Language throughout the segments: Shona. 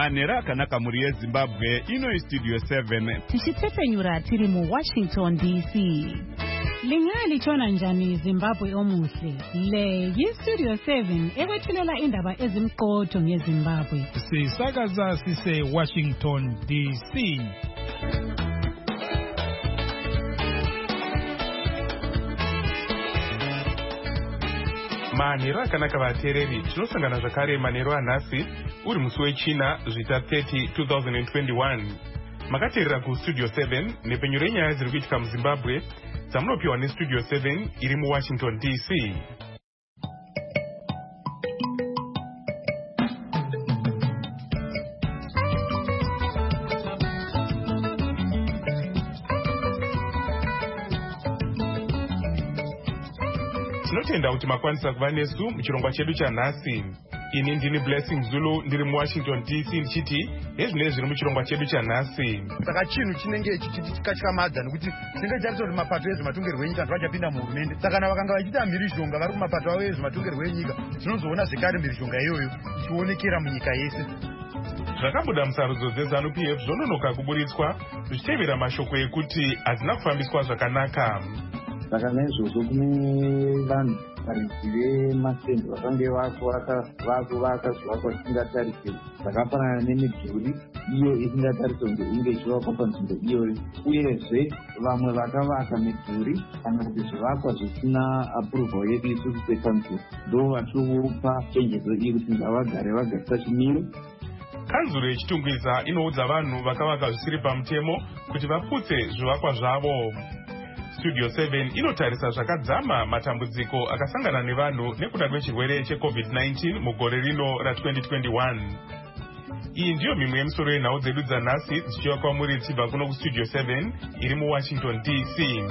Manhero akanaka muri yeZimbabwe, ino iStudio 7. Tichitepfenyura tiri muWashington DC. Lingalitshona njani Zimbabwe omuhle? Le yiStudio 7 ekwethulela indaba ezimqotho ngeZimbabwe. Sisakaza sise Washington DC. Manhero akanaka vateereri, tinosangana zvakare manhero anhasi uri musi wechina zvita 30 2021. Makateerera kuStudio 7 nepenyu renyaya dziri kuitika muZimbabwe dzamunopiwa neStudio 7 iri muWashington DC. Tinotenda kuti makwanisa kuva nesu muchirongwa chedu chanhasi. Ini ndini Blessing Zulu ndiri muWashington DC ndichiti hezvinenge zviri muchirongwa chedu chanhasi. Saka chinhu chinenge chichitikamadza nekuti tinenge tarisa kuti mapato ezvematongerwo enyika zvachapinda muhurumende. Saka kana vakanga vachiita mhirizhonga vari kumapato avo ezvematongerwo enyika, tinozoona zvekare mhirizhonga iyoyo ichionekera munyika yese. Zvakabuda musarudzo dzeZANU-PF zvononoka kuburitswa zvichitevera mashoko ekuti hazina kufambiswa zvakanaka. Saka naizvozvo kune vanhu varidzi vemasendi vakange vakuvaka zvivakwa zvisingatarisirwi zvakafanana nemidhuri iyo isingatarisirwa kunge inge ichivakwa panzvimbo iyoyo, uyezve vamwe vakavaka midhuri kana kuti zvivakwa zvisina approval yedu isusu sekanzuro, ndo vatikupa chenjedzo iyi kuti ngavagare vagarisa chimiro. Kanzuro yechitungwiza inoudza vanhu vakavaka zvisiri pamutemo kuti vaputse zvivakwa zvavo. Studio 7 inotarisa zvakadzama matambudziko akasangana nevanhu nekuda kwechirwere cheCovid-19 mugore rino ra2021. Iyi ndiyo mimwe yemisoro yenhau dzedu dzanhasi dzichiva kwamuri tichibva kuno kuStudio 7 iri muWashington DC.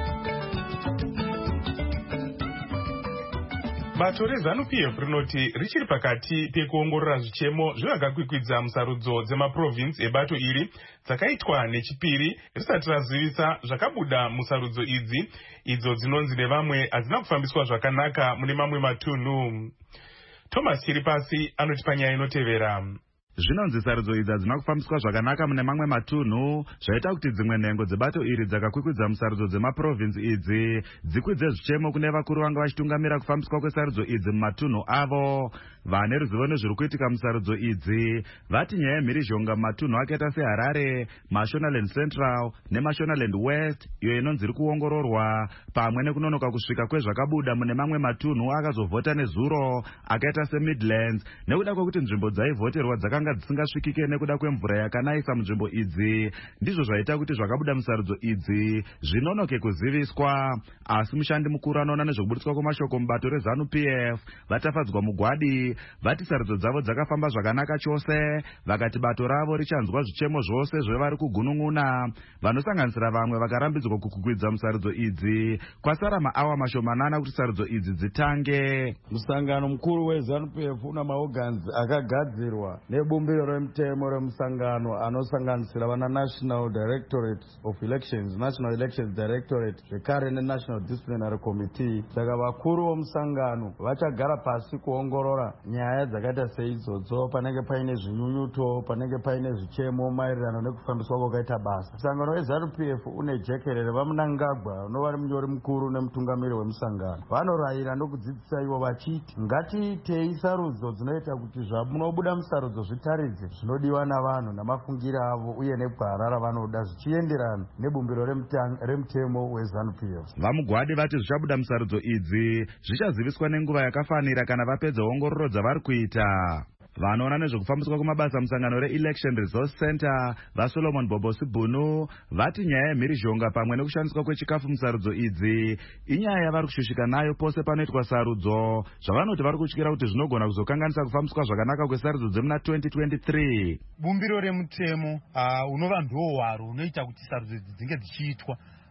Bato reZANU-PF rinoti richiri pakati pekuongorora zvichemo zvevakakwikwidza musarudzo dzemaprovinsi ebato iri dzakaitwa nechipiri risati razivisa zvakabuda musarudzo idzi, idzo dzinonzi nevamwe hadzina kufambiswa zvakanaka mune mamwe matunhu. Thomas Chiripasi anoti panyaya inotevera. Zvinonzi sarudzo idzi hadzina kufambiswa zvakanaka mune mamwe matunhu, zvaita kuti dzimwe nhengo dzebato iri dzakakwikwidza musarudzo dzemaprovinsi idzi dzikwidze zvichemo kune vakuru vanga vachitungamira kufambiswa kwesarudzo idzi mumatunhu avo. Vane ruzivo nezviri kuitika musarudzo idzi vati nyaya yemhirizhonga mumatunhu akaita seHarare, Mashonaland Central neMashonaland West iyo inonzi iri kuongororwa, pamwe nekunonoka kusvika kwezvakabuda mune mamwe matunhu akazovhota nezuro akaita seMidlands nekuda kwekuti nzvimbo dzaivhoterwa dzakanga dzisingasvikike nekuda kwemvura yakanayisa munzvimbo idzi, ndizvo zvaita kuti zvakabuda musarudzo idzi zvinonoke kuziviswa. Asi mushandi mukuru anoona nezvekuburitswa kwemashoko mubato reZANU-PF vatafadzwa mugwadi vati sarudzo dzavo dzakafamba zvakanaka chose, vakati bato ravo richanzwa zvichemo zvose zvevari kugunun'una, vanosanganisira vamwe vakarambidzwa kukwidza musarudzo idzi kwasara maawa mashomanana kuti sarudzo idzi dzitange. Musangano mukuru weZANU-PF una maorgans akagadzirwa nebumbiro remutemo remusangano anosanganisira vana National Directorate of Elections, National Elections Directorate, zvekare neNational Disciplinary Committee. Saka vakuru vomusangano vachagara pasi kuongorora nyaya dzakaita seidzodzo, panenge paine zvinyunyuto, panenge paine zvichemo maererano nekufambiswa kwakaita basa. Musangano weZANU-PF une jekerere vaMunangagwa unova munyori mukuru nemutungamiri wemusangano. Vanorayira nokudzidzisa ivo vachiti ngatiitei sarudzo dzinoita kuti zvamunobuda musarudzo zvitaridze zvinodiwa navanhu namafungiro avo uye negwara ravanoda zvichienderana nebumbiro remutemo weZANU-PF. Vamugwadi vati zvichabuda musarudzo idzi zvichaziviswa nenguva yakafanira kana vapedza ongororo dzavari kuita. Vanoona nezvekufambiswa kwemabasa musangano reElection Resource Center vaSolomon Bobosi Bunu vati nyaya yemhirizhonga pamwe nekushandiswa kwechikafu musarudzo idzi inyaya yavari kushushika nayo pose panoitwa sarudzo, zvavanoti vari kutyira kuti zvinogona kuzokanganisa kufambiswa zvakanaka kwesarudzo dzemuna 2023. Bumbiro remutemo unova ndiwo hwaro unoita kuti sarudzo idzi dzinge dzichiitwa.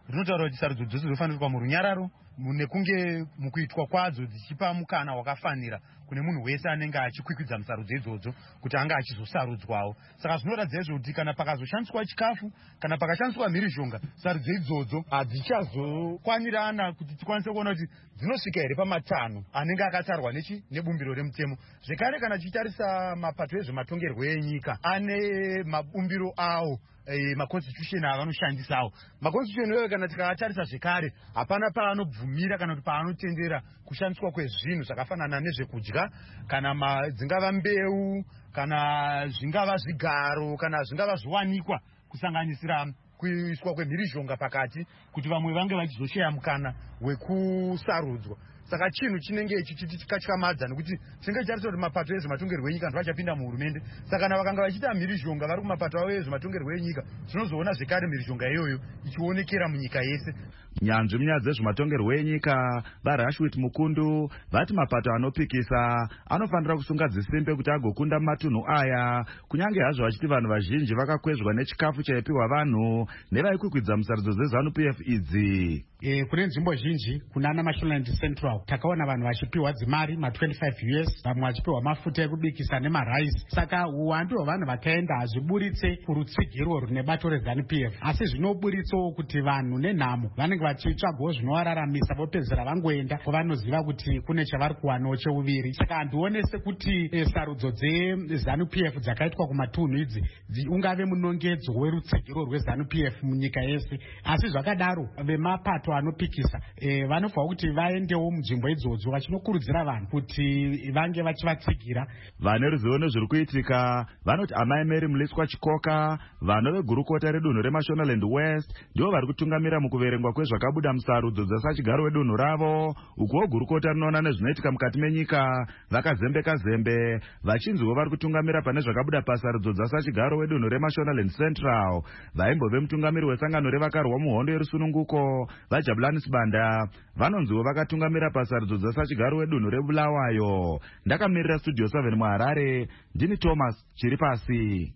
rinotaura kuti sarudzo dzose dzinofanirwa murunyararo nekunge mukuitwa kwadzo dzichipa mukana wakafanira kune munhu wese anenge achikwikwidza musarudzo idzodzo kuti anga achizosarudzwawo. Saka zvinoratidza izvo kuti kana pakazoshandiswa chikafu kana pakashandiswa mhirizhonga, sarudzo idzodzo hadzichazokwanirana kuti tikwanise kuona kuti dzinosvika here pamatanho anenge akatarwa nebumbiro remutemo. Zvekare kana tichitarisa mapato ezvematongerwo enyika ane mabumbiro awo, maconstitution avanoshandisawo. Maconstitution iyoyo kana tikaatarisa zvekare hapana paanobvumira kana kuti paanotendera kushandiswa kwezvinhu zvakafanana nezvekudya kana dzingava mbeu kana zvingava zvigaro kana zvingava zviwanikwa kusanganisira kuiswa kwemhirizhonga pakati kuti vamwe vange vachizoshaya mukana wekusarudzwa. Saka chinhu chinenge chichitikatyamadzana nekuti chinenge chitarisa kuti mapato ezvematongerwo enyika ndovachapinda muhurumende. Saka kana vakanga vachiita mhirizhonga vari kumapato avo ezvematongerwo enyika, tinozoona zvekare mhirizhonga iyoyo ichionekera munyika yese. Nyanzvi munyaya dzezvematongerwo enyika vaRashwit Mukundu vati mapato anopikisa anofanira kusunga dzisimbe kuti agokunda mumatunhu aya, kunyange hazvo vachiti vanhu vazhinji vakakwezvwa nechikafu chaipiwa vanhu nevaikwikwidza musarudzo dzeZANU-PF idzi. Kune nzvimbo zhinji kunana Mashonaland Central takaona vanhu vachipiwa dzimari ma25 US, vamwe vachipiwa mafuta ekubikisa nemaraisi. Saka uwandu hwevanhu vakaenda hazviburitse kurutsigiro rune bato reZANU-PF, asi zvinoburitsawo kuti vanhu nenhamo vanenge vachitsvagawo zvinovararamisa vopedzera vangoenda kwavanoziva kuti kune chavari kuwanawo cheuviri. Saka handionese kuti sarudzo dzeZANU-PF dzakaitwa kumatunhu idzi ungave munongedzo werutsigiro rweZANU-PF munyika yese, asi zvakadaro vemapato anopikisa vanofanira kuti vaendewo munzvimbo idzodzo vachinokurudzira vanhu kuti vange vachivatsigira. Vane ruzivo nezviri kuitika vanoti Amai Mary Mliswa Chikoka, vano vegurukota redunhu reMashonaland West ndivo vari kutungamira mukuverengwa kwezvakabuda musarudzo dzasachigaro wedunhu ravo, ukuwo gurukota rinoona nezvinoitika mukati menyika vakazembeka zembe vachinziwo vari kutungamira pane zvakabuda pasarudzo dzasachigaro wedunhu reMashonaland Central. Vaimbove mutungamiri wesangano revakarwa muhondo yerusununguko vaJabulani Sibanda vanonziwo vakatungamira pasarudzo dzasachigaro wedunhu reBulawayo. Ndakamirira Studio 7 muHarare, ndini Thomas Chiripasi.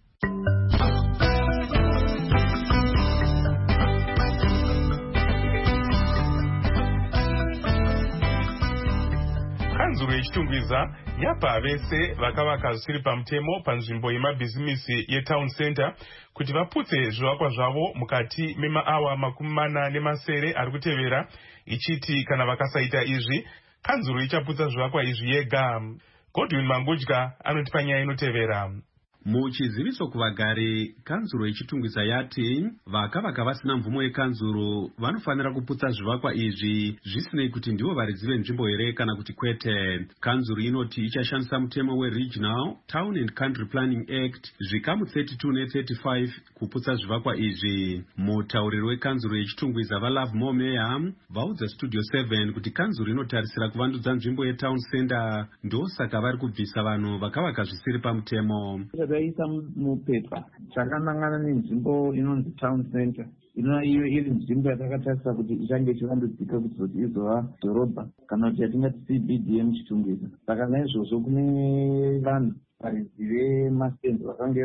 Kanzuro yechitungwiza yapa vese vakavaka zvisiri pamutemo panzvimbo yemabhizimisi yetown center kuti vaputse zvivakwa zvavo mukati memaawa 40 ari kutevera, ichiti kana vakasaita izvi kanzuro ichaputsa zvivakwa izvi yega. Godwin Mangudya anotipa nyaya inotevera. Muchiziviso kuvagari, kanzuro yechitungwiza yati vakavaka vasina mvumo yekanzuro vanofanira kuputsa zvivakwa izvi zvisinei kuti ndivo varidzi venzvimbo here kana kuti kwete. Kanzuro inoti ichashandisa mutemo weRegional Town and Country Planning Act zvikamu 32 ne35 kuputsa zvivakwa izvi. Mutauriri wekanzuro yechitungwiza vaLove More Meya vaudza Studio 7 kuti kanzuro inotarisira kuvandudza nzvimbo yetown center, ndosaka vari kubvisa vanhu vakavaka zvisiri pamutemo. Zvakaisa mupepa chakanangana nenzvimbo inonzi town center, iyo iri nzvimbo yatakatarisa kuti ichange ichivandudzika kuti izova dhorobha kana kuti yatingati CBD muchitungwiza. Saka naizvozvo kune vanhu varidzi vemastenzi vakange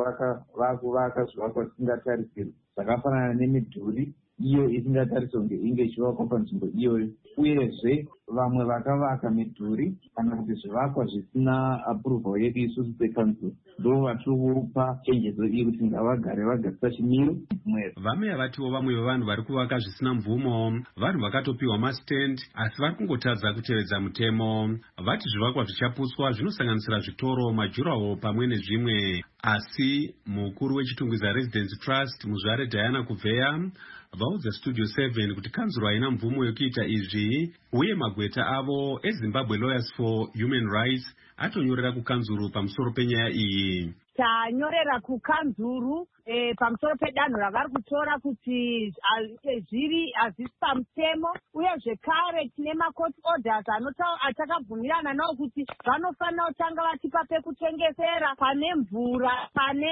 vakuvaka zvivakwa zvisingatarisirwi zvakafanana nemidhuri iyo isingatariswa kunge inge ichivakwa panzvimbo iyoyo, uyezve vamwe vakavaka midhuri kana kuti zvivakwa zvisina approval yedu isusu sekanzuro, ndo vatikupa chenjedzo iyi kuti ngavagare vagarisa chimiro. Vameya vatiwo vamwe vevanhu vari kuvaka zvisina mvumo vanhu vakatopiwa mastand asi vari kungotadza kutevedza mutemo. Vati zvivakwa zvichaputswa zvinosanganisira zvitoro, majuraho pamwe nezvimwe, asi mukuru wechitungwiza Residence Trust Muzvare Diana Kuvheya vaudza Studio 7 kuti kanzuro haina mvumo yokuita izvi, uye magweta avo eZimbabwe Lawyers for Human Rights atonyorera kukanzuro pamusoro penyaya iyi. Tanyorera kukanzuru pamusoro pedanho ravari kutora kuti zviri hazvisi pamutemo, uye zvekare tine macourt orders atakabvumirana nawo kuti vanofanira kutanga vatipa pekutengesera pane mvura, pane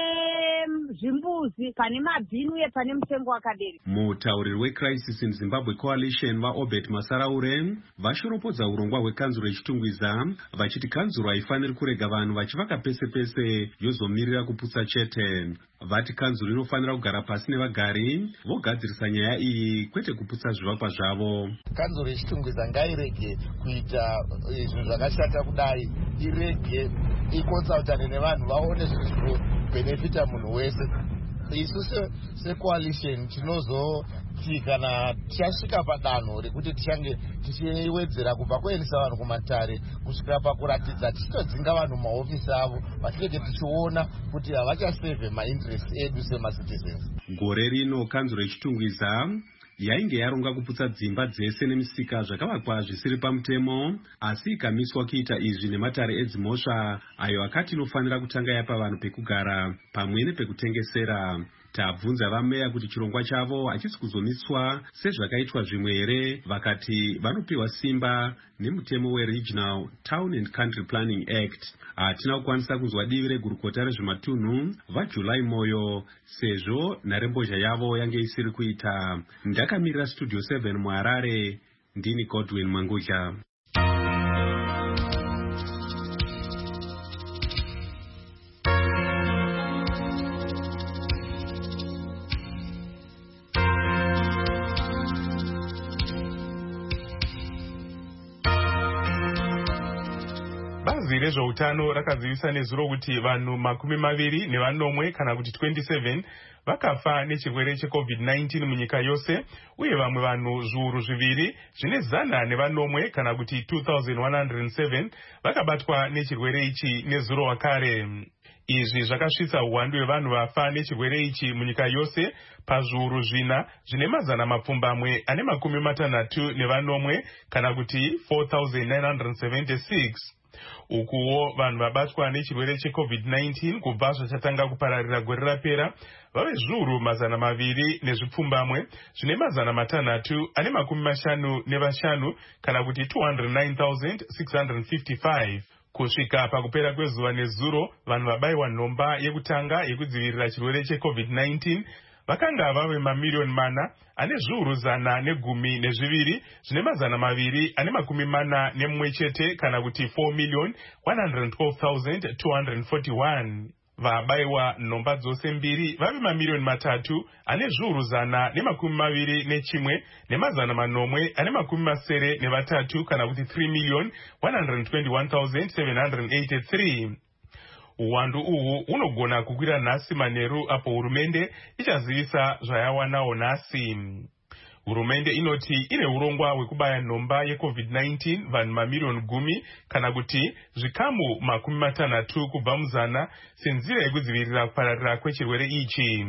zvimbuzi, pane mabhini uye pane mutengo wakaderi. Mutauriri weCrisis in Zimbabwe Coalition vaObert Masaraure vashoropodza urongwa hwekanzuro yechitungwiza vachiti kanzuro haifaniri kurega vanhu vachivaka pese pese yozomirira kuputsa chete. Vati kanzuro inofanira kugara pasi nevagari vogadzirisa nyaya iyi, kwete kuputsa zvivakwa zvavo. Kanzuro yechitungwiza ngairege kuita zvinhu zvakashata kudai, irege ikonsultane nevanhu vaone zviri benefita munhu wese. Isu secoalition tinozoti kana tichasvika padanho rekuti tichange tichiwedzera kubva kuendesa vanhu kumatare kusvika pakuratidza tichitodzinga vanhu mumahofisi avo, vatinenge tichiona kuti havachasevhe mainterest edu semacitizens. Gore rino kanzuro yechitungwiza yainge yaronga kuputsa dzimba dzese nemisika zvakavakwa zvisiri pamutemo, asi ikamiswa kuita izvi nematare edzimhosva ayo akati inofanira kutanga yapa vanhu pekugara pamwe nepekutengesera. Tabvunza vameya kuti chirongwa chavo hachisi kuzomiswa sezvakaitwa zvimwe here, vakati vanopiwa simba nemutemo weRegional Town and Country Planning Act. Hatina kukwanisa kunzwa divi regurukota rezvematunhu vaJulai Moyo sezvo nharembozha yavo yange isiri kuita. Ndakamirira Studio 7 muHarare, ndini Godwin Mangudya. Bazi rezveutano rakazivisa nezuro kuti vanhu 24 kana kuti 27 vakafa nechirwere cheCovid-19 munyika yose, uye vamwe vanhu zviuru zviviri zvine 100 kana kuti 2107 vakabatwa nechirwere ichi nezuro wakare. Izvi zvakasvitsa uwandu hwevanhu vafa nechirwere ichi munyika yose pazviuru 4 zvine 664 kana kuti 4976. Ukuwo vanhu vabatwa nechirwere cheCovid-19 kubva zvachatanga kupararira gore rapera vave zviuru 200 nezvipfumbamwe zvine 655 kana kuti 209,655. Kusvika pakupera kwezuva nezuro, vanhu vabayiwa nhomba yekutanga yekudzivirira chirwere cheCovid-19 vakanga vave mamiliyoni 4 ane zviuru 112 zvine 241 chete kana kuti 4,112,241. Vabayiwa nhomba dzose mbiri vave mamiliyoni 3 ane zviuru 121 ne 803 kana kuti 3,121,783. Uwandu uhu unogona kukwira nhasi manheru apo hurumende ichazivisa zvayawanawo nhasi. Hurumende inoti ine urongwa hwekubaya nhomba yeCovid-19 vanhu mamiliyoni 10 kana kuti zvikamu 60 kubva muzana senzira yekudzivirira kupararira kwechirwere ichi.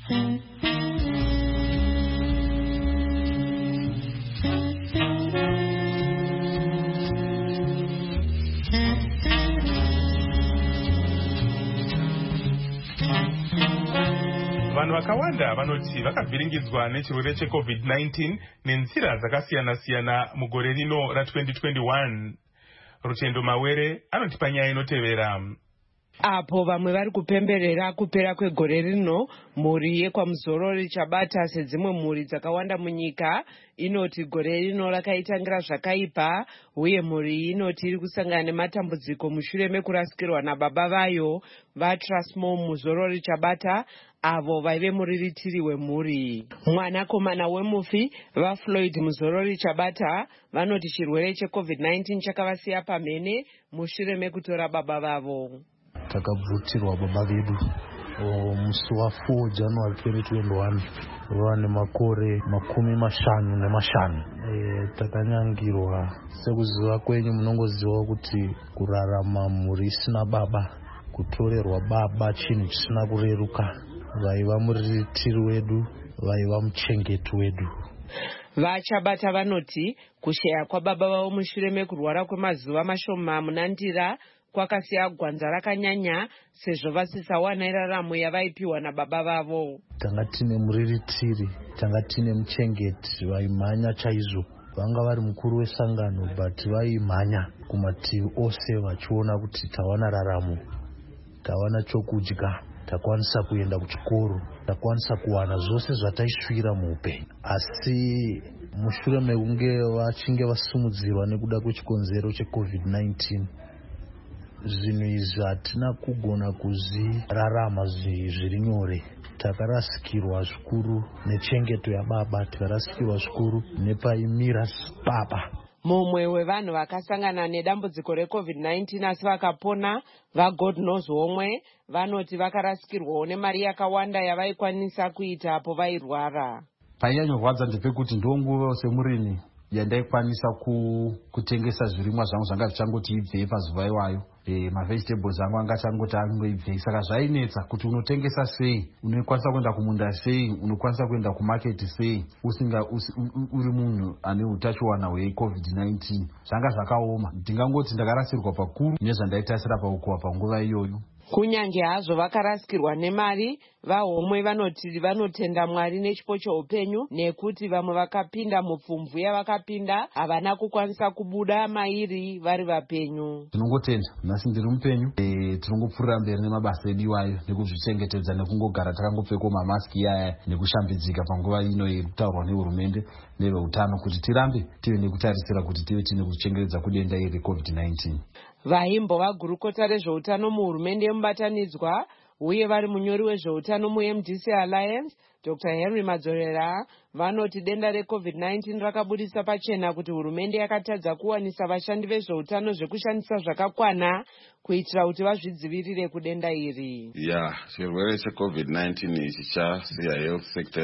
Vanhu vakawanda vanoti vakavhiringidzwa nechirwere cheCovid-19 nenzira dzakasiyana-siyana mugore rino ra2021. Rutendo Mawere anotipa nyaya inotevera. Apo vamwe vari kupemberera kupera kwegore rino, mhuri yekwamuzorori Chabata sedzimwe mhuri dzakawanda munyika inoti gore rino rakaitangira zvakaipa, uye mhuri iyi inoti iri kusangana nematambudziko mushure mekurasikirwa nababa vayo vaTrustmore Muzorori Chabata, avo vaive muriritiri wemhuri. Mwanakomana wemufi vaFloyd Muzorori Chabata vanoti chirwere cheCovid-19 chakavasiya pamhene mushure mekutora baba vavo. Takabvutirwa baba vedu musi wa4 January 2021 vane makore 55. Takanyangirwa sekuziva kwenyu munongoziva kuti kurarama mhuri isina baba, kutorerwa baba chinhu chisina kureruka. Vaiva muriritiri wedu, vaiva muchengeti wedu. VaChabata vanoti kushaya kwababa vavo mushure mekurwara kwemazuva mashoma munandira kwakasiya gwanza rakanyanya sezvo vasisawana iraramo yavaipiwa nababa vavo. Tanga tine muriritiri, tanga tine muchengeti vaimhanya chaizvo. Vanga vari mukuru wesangano but vaimhanya kumativi ose vachiona kuti tawana raramo, tawana chokudya, takwanisa kuenda kuchikoro, takwanisa kuwana zvose zvataisvira muupenyu. Asi mushure mekunge vachinge vasumudzirwa nekuda kwechikonzero cheCovid-19, zvinhu izvi hatina kugona kuzvirarama zviri nyore. takarasikirwa zvikuru nechengeto yababa, tikarasikirwa zvikuru nepaimira baba. Mumwe wevanhu vakasangana nedambudziko reCovid-19 asi vakapona vaGod Knows Homwe vanoti vakarasikirwawo nemari yakawanda yavaikwanisa kuita apo vairwara. Painyanyorwadza ndepekuti ndonguva semurimi yandaikwanisa kutengesa zvirimwa zvangu zvanga zvichangoti ibvei pazuva iwayo. Mavegetables angu angachangoti angoibvei, saka zvainetsa kuti unotengesa sei, unokwanisa kuenda kumunda sei, unokwanisa kuenda kumaketi sei uri munhu ane utachiwana hweCovid-19. Zvanga zvakaoma, ndingangoti ndakarasirwa pakuru nezvandaitasira paukohwa panguva iyoyo. Kunyange hazvo vakarasikirwa nemari, vaHomwe vanoti vanotenda Mwari nechipo cheupenyu nekuti vamwe vakapinda mupfumvu yavakapinda havana kukwanisa kubuda mairi vari vapenyu. Tinongotenda nhasi ndiri mupenyu, tinongopfuurira mberi nemabasa edu iwayo nekuzvichengetedza nekungogara takangopfeka mamaski yaya nekushambidzika panguva ino iri kutaurwa nehurumende neveutano kuti tirambe tive nekutarisira kuti tive tine kuchengetedza kudenda iri COVID-19. Vaimbova gurukota rezveutano muhurumende yemubatanidzwa uye vari munyori wezveutano muMDC Alliance, Dr. Henry Madzorera, vanoti denda reCovid-19 rakabudisa pachena kuti hurumende yakatadza kuwanisa vashandi vezveutano zvekushandisa zvakakwana kuitira kuti vazvidzivirire kudenda iri. Chirwere cheCovid-19 ichi chasiya health sector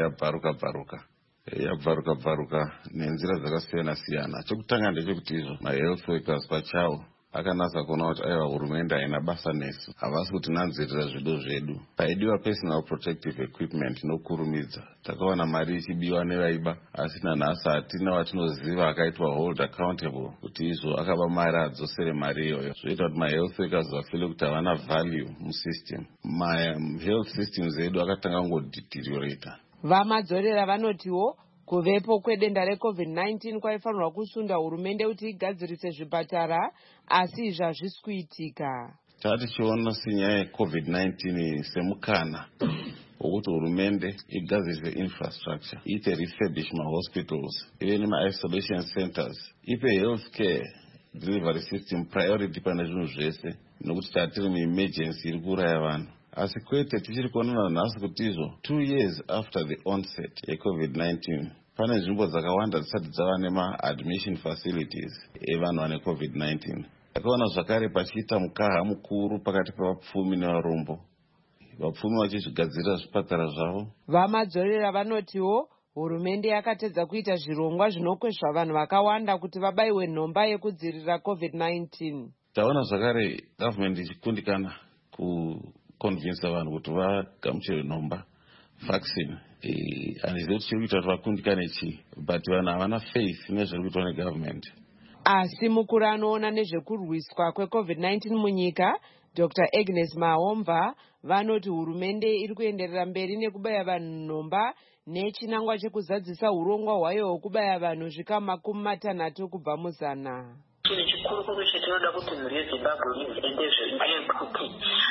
yabvaruka nenzira dzakasiyana-siyana. Chokutanga ndechekuti izvo mahealth workers pachawo akanasa kuona kuti aiwa hurumende haina basa nesu, havasi kuti nanzirira zvido zvedu. Paidiwa personal protective equipment nokurumidza, takaona mari ichibiwa nevaiba, asi nanhasi hatina watinoziva akaitwa hold accountable kuti izvo akaba mari adzosere mari iyoyo. Zvoita kuti mahealth workers vafile kuti havana value musystem. Mahealth systems edu akatanga ngodhiteriorata. Vamadzorera vanotiwo kuvepo kwedenda reCovid-19 kwaifanirwa kusunda hurumende kuti igadzirise zvipatara, asi izvi hazvisi kuitika. Tatichiona senyaya yeCovid-19 semukana wokuti hurumende igadzirise infrastructure, iite refurbish mahospitals, ive nema-isolation centers, ipe healthcare delivery system priority pane zvinhu zvese, nokuti tatiri muemergency iri kuuraya vanhu. Asi kwete tichiri kuonana nhasi kuti izvo 2 years after the onset yeCovid-19 pane nzvimbo dzakawanda dzisati dzava nema-admission facilities evanhu vane COVID-19. Takaona zvakare pachiita mukaha mukuru pakati pavapfumi nevarombo, vapfumi vachizvigadzirira zvipatara zvavo. Vamadzorera vanotiwo hurumende yakatedza kuita zvirongwa zvinokwezva vanhu vakawanda kuti vabayiwe nhomba yekudzivirira COVID-19. Taona zvakare government ichikundikana kuconvinsa vanhu kuti vagamuchire nhomba vaccine. Handizivi kuti chiri kuita kuti vakundikane chii, but vanhu havana faith nezviri kuitwa negovernment. Asi mukuru anoona nezvekurwiswa kweCovid-19 munyika, Dr. Agnes Mahomva, vanoti hurumende iri kuenderera mberi nekubaya vanhu nhomba nechinangwa chekuzadzisa urongwa hwayo hwekubaya vanhu zvikama 60 kubva muzana. Chinhu chikuru kuri chetinoda kuti mhuri yeZimbabwe iziende zvekuti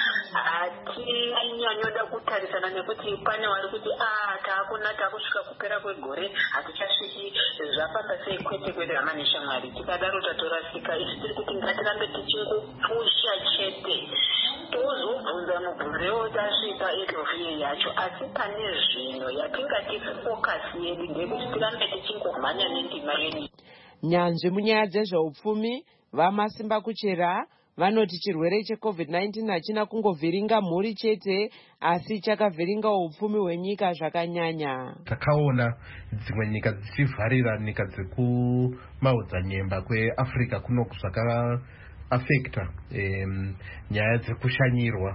hatinyanyoda kutarisana nekuti pane vari kuti taakusvika kupera kwegore hatichasviki zvafamba sei, kwete hama neshamwari. Tikadaro tatorasika. Izvi tiri kuti ngatirambe tichingopusha chete, tozobvunza mubvunzewo tasvika edofiye yacho, asi pane zvino yatingati fokasi yedu ndekuti tirambe tichingomhanya nendima yedu. Nyanzvi munyaya dzezveupfumi vaMasimba Kuchera vanoti chirwere cheCovid-19 hachina kungovhiringa mhuri chete, asi chakavhiringa upfumi hwenyika zvakanyanya. Takaona dzimwe nyika dzichivharira nyika dzekumaodzanyemba kweAfrica kuno zvakaafekta nyaya dzekushanyirwa.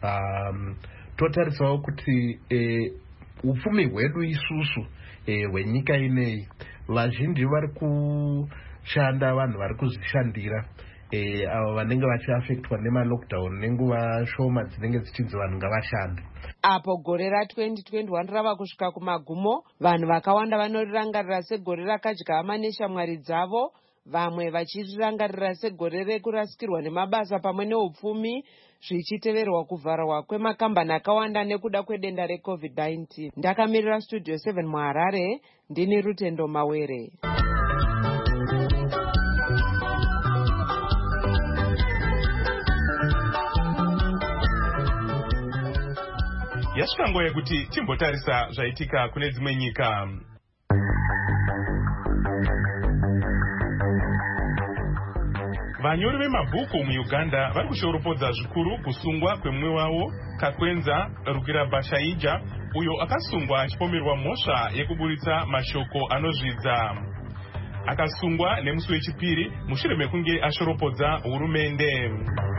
Totarisawo kuti upfumi hwedu isusu hwenyika ineyi, vazhinji vari kushanda, vanhu vari kuzvishandira, avo vanenge vachiafektwa nemalockdown nenguva shoma dzinenge dzichinzi vanhu ngavashande. Apo gore ra2021 rava kusvika kumagumo, vanhu vakawanda vanorirangarira segore rakadya hama neshamwari dzavo, vamwe vachirirangarira segore rekurasikirwa nemabasa pamwe neupfumi, zvichiteverwa kuvharwa kwemakambani akawanda nekuda kwedenda reCovid-19. Ndakamirira Studio 7 muHarare, ndini Rutendo Mawere. yasvika nguva yekuti timbotarisa zvaitika kune dzimwe nyika. Vanyori vemabhuku muUganda vari kushoropodza zvikuru kusungwa kwemumwe wavo Kakwenza Rukirabashaija, uyo akasungwa achipomerwa mhosva yekuburitsa mashoko anozvidza. Akasungwa nemusi wechipiri mushure mekunge ashoropodza hurumende.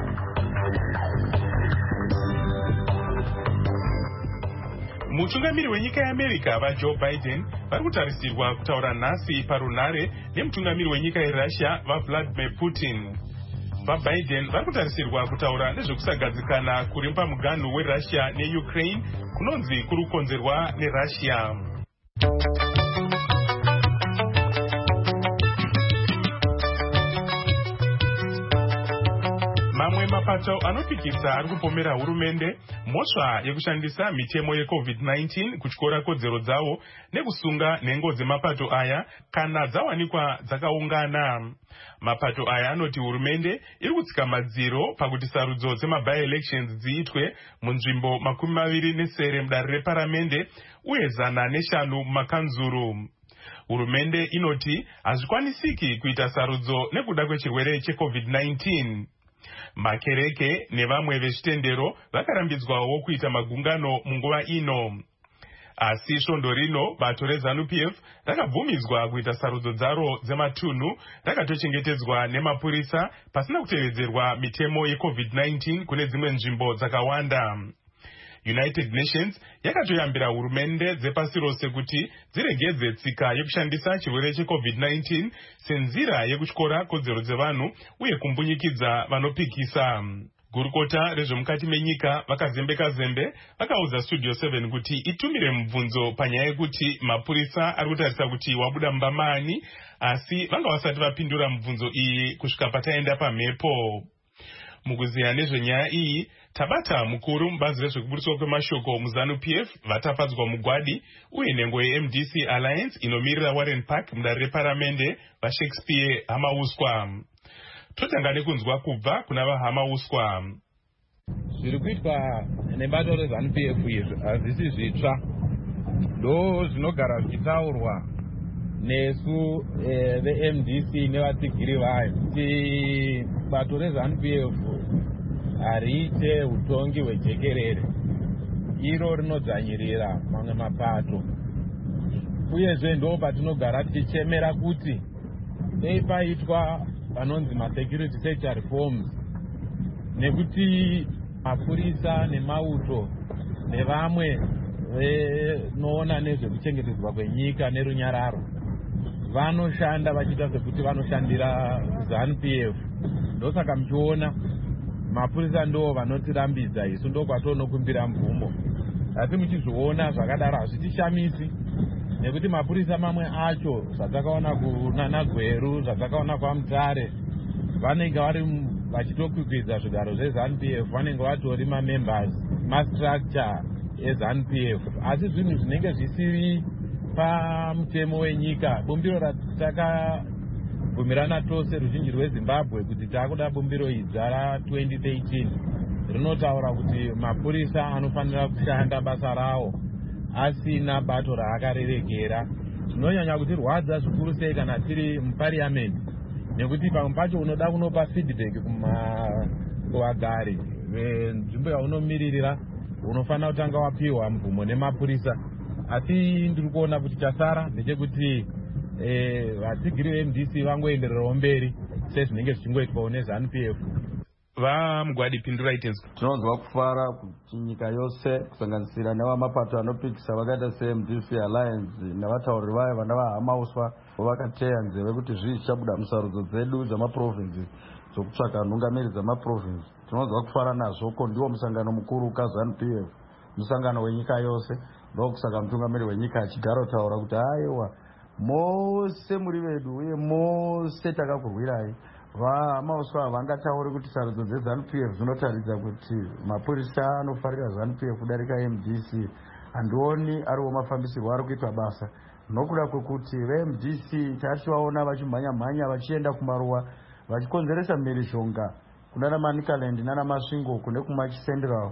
Mutungamiri wenyika yeAmerica vaJoe Biden vari kutarisirwa kutaura nhasi parunhare nemutungamiri wenyika yeRussia vaVladimir Putin. VaBiden vari kutarisirwa kutaura nezvekusagadzikana kuri pamuganhu weRussia neUkraine kunonzi kuri kukonzerwa neRussia. Mamwe mapato anopikisa ari kupomera hurumende mhosva yekushandisa mitemo yeCovid-19 kutyora kodzero dzavo nekusunga nhengo dzemapato aya kana dzawanikwa dzakaungana. Mapato aya anoti hurumende iri kutsika madziro pakuti sarudzo dzema-by-elections dziitwe munzvimbo 24 mudare reparamende uye 105 mumakanzuru. Hurumende inoti hazvikwanisiki kuita sarudzo nekuda kwechirwere cheCovid-19. Makereke nevamwe vezvitendero vakarambidzwawo kuita magungano munguva ino. Asi svondo rino bato reZANU-PF rakabvumidzwa kuita sarudzo dzaro dzematunhu rakatochengetedzwa nemapurisa pasina kutevedzerwa mitemo yeCovid-19 kune dzimwe nzvimbo dzakawanda. United Nations yakatoyambira hurumende dzepasi rose kuti dziregedze tsika yekushandisa chirwere cheCovid-19 senzira yekutyora kodzero dzevanhu uye kumbunyikidza vanopikisa. Gurukota rezvemukati menyika vakazembe vakaudza Studio 7 kuti itumire mubvunzo panyaya yekuti mapurisa ari kutarisa kuti wabuda mbamani, asi vanga vasati vapindura mubvunzo iyi kusvika pataenda pamhepo. Mukuziya nezvenyaya iyi, tabata mukuru mubazi rezvekuburiswa kwemashoko muZANU-PF vatapadzwa mugwadi uye nhengo yeMDC Alliance inomirira Warren Park mudare reparamende vaShakespeare Hamauswa. Totanga nekunzwa kubva kuna vaHamauswa. Zviri kuitwa nebato reZANU-PF izvi hazvisi zvitsva, ndo zvinogara zvichitaurwa nesu veMDC nevatsigiri vayo kuti bato reZANU-PF hariite utongi hwejekerere, iro rinodzvanyirira mamwe mapato. Uyezve ndo patinogara tichichemera kuti dei paitwa panonzi masecurity sector reforms, nekuti mapurisa nemauto nevamwe vanoona nezvekuchengetedzwa kwenyika nerunyararo vanoshanda vachiita sekuti vanoshandira ZANU-PF. Ndosaka muchiona mapurisa ndo vanotirambidza isu, ndo kwatonokumbira mvumo. Asi muchizviona zvakadaro hazvitishamisi, nekuti mapurisa mamwe acho zvatakaona kunana Gweru, zvatakaona kwaMutare, vanenge vari vachitokwikwidza zvigaro zveZANU-PF, vanenge vatori mamembers mastructure eZANU-PF. Asi zvinhu zvinenge zvisiri pamutemo wenyika, bumbiro ratakabvumirana tose ruzhinji rweZimbabwe kuti taakuda bumbiro idza ra2013 rinotaura kuti mapurisa anofanira kushanda basa rawo asina bato raakarerekera. Zvinonyanya kutirwadza zvikuru sei kana tiri mupariamendi, nekuti pamwe pacho unoda kunopa feedback kuvagari venzvimbo yaunomiririra, unofanira kutanga wapiwa mvumo nemapurisa. Asi ndiri kuona kuti chasara ndechekuti vatsigiri veMDC vangoendererawo mberi sezvinenge zvichingoitwawo neZANU-PF. Vamugwadi pindura itenzwa. Tinonzwa kufara kuti nyika yose kusanganisira nevamapato anopikisa vakaita seMDC Alliance nevatauri vayo vana vaHamauswa vakateya nzeve kuti zvii zvichabuda musarudzo dzedu dzamaprovinsi dzokutsvaka nhungamiri dzamaprovinsi. Tinonzwa kufara nazvo ko ndiwo musangano mukuru kaZANU-PF, musangano wenyika yose. Ndokusaka mutungamiri wenyika achigara kutaura kuti aiwa mose muri vedu uye mose takakurwirai. VaHamauswa havangatauri kuti sarudzo dzeZANU-PF dzinotaridza kuti mapurisa anofarira ZANU-PF kudarika MDC. Handioni ariwo mafambisirwo ari kuitwa basa, nokuda kwekuti veMDC tachivaona vachimhanya vachienda kumaruwa vachikonzeresa mhirizhonga kunana Manicaland nana Masvingo kune kumachiCentral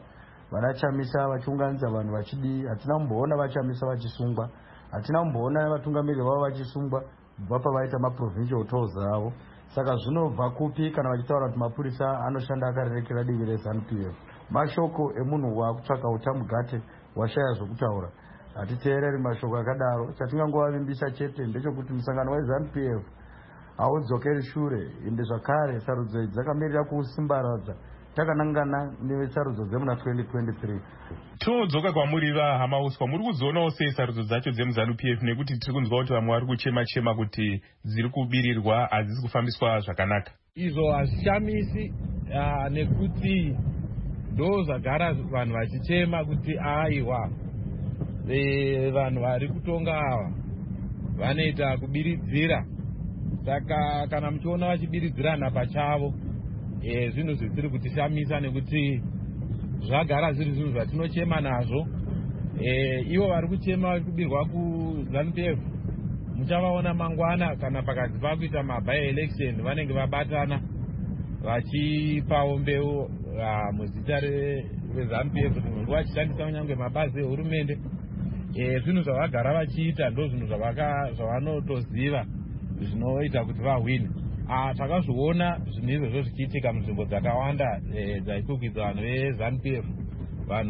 vanachamisa vachiunganidza vanhu vachidii. Hatina kumboona vachamisa vachisungwa, hatina kumboona vatungamiriri vavo vachisungwa kubva pavaita maprovincial tours avo. Saka zvinobva kupi kana vachitaura kuti mapurisa anoshanda akarerekera divi reZANU-PF? Mashoko emunhu waakutsvaka utamugate washaya zvokutaura. Hatiteereri mashoko akadaro. Chatingangovavimbisa chete ndechekuti musangano weZANU-PF haudzokeri shure, ende zvakare sarudzo idzi dzakamirira kusimbaradza takanangana nesarudzo dzemuna 2023. Todzoka kwamuri vaHamauswa, muri kuzoonawo sei sarudzo dzacho dzemuZANU-PF, nekuti tiri kunzwa kuti vamwe vari kuchema kuti dziri kubirirwa, hadzisi kufambiswa zvakanaka? Izvo hazvishamisi, nekuti ndo zvagara vanhu vachichema kuti aiwa vanhu vari kutonga ava vanoita kubiridzira. Saka kana muchiona vachibiridzirana pachavo, zvinhu zvisiri kutishamisa, nekuti zvagara zviri zvinhu zvatinochema nazvo. Ivo vari kuchema vari kubirwa kuZANU-PF, muchavaona mangwana kana pakati pakuita maby election vanenge vabatana vachipawo mbeu muzita reZANU-PF kuti munhu vachishandisa kunyange mabazi ehurumende. Zvinhu zvavagara vachiita ndo zvinhu zvavanotoziva zvinoita kuti vahwine. Takazviona zvinhu izvozvo zvichiitika munzvimbo dzakawanda dzaikukwidza vanhu veZANU-PF, vanhu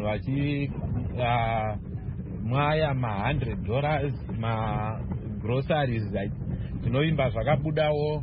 vachimwaya $100 magroceries zvinoimba zvakabudawo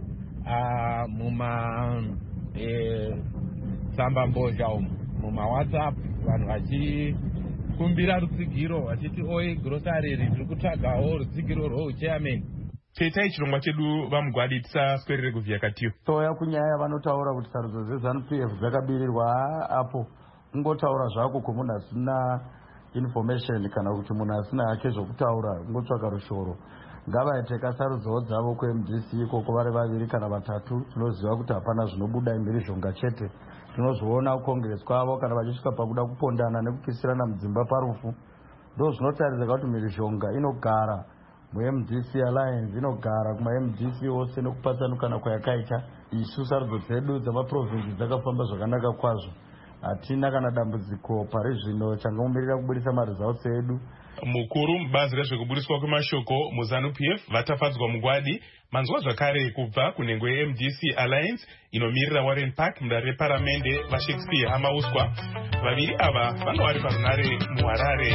mumatsambambozha umu, mumaWhatsApp, vanhu vachikumbira rutsigiro vachiti oi grocery riri kutsvagawo rutsigiro rwouchairman. Tetai chirongwa chedu vamugwadi, tisaswerere kuvhiya katiyo. Toya kunyaya vanotaura kuti sarudzo dzeZANU-PF dzakabirirwa apo, kungotaura zvako kumunhu asina information kana kuti munhu asina hake zvokutaura, kungotsvaka rushoro. Ngavaite kasarudzowo dzavo kuMDC ikoko vari vaviri kana vatatu. Tinoziva kuti hapana zvinobuda mhirizhonga chete. Tinozviona kukongresi kwavo kana vachisvika pakuda kupondana nekupisirana mudzimba parufu. Ndo zvinotaridza kuti mhirizhonga inogara muMDC Alliance, inogara kumaMDC ose nekupatsanukana kwayakaita. Isu sarudzo dzedu dzamaprovinsi dzakafamba zvakanaka kwazvo. Hatina kana dambudziko pari zvino changomirira kubudisa maresults edu. Mukuru mubazi rezvekuburiswa kwemashoko muZANU-PF vatafadzwa mugwadi, manzwa zvakare kubva kunhengo yeMDC Alliance inomirira Warren Park mudare reparamende vaShakespeare Hamauswa. Vaviri ava vanga vari parunare muHarare.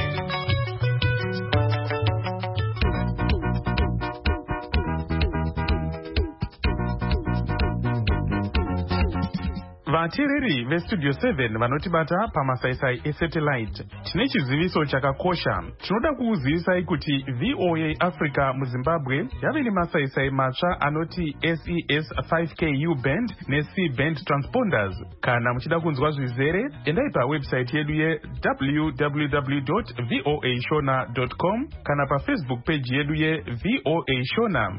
Vateereri veStudio 7 vanotibata pamasaisai esatellite, tine chiziviso chakakosha. Tinoda kukuzivisai kuti VOA Africa muZimbabwe yave nemasaisai matsva anoti SES 5K U-band neC-band transponders. Kana muchida kunzwa zvizere, endai pawebsite yedu ye www.voashona.com kana paFacebook page yedu yeVOA Shona.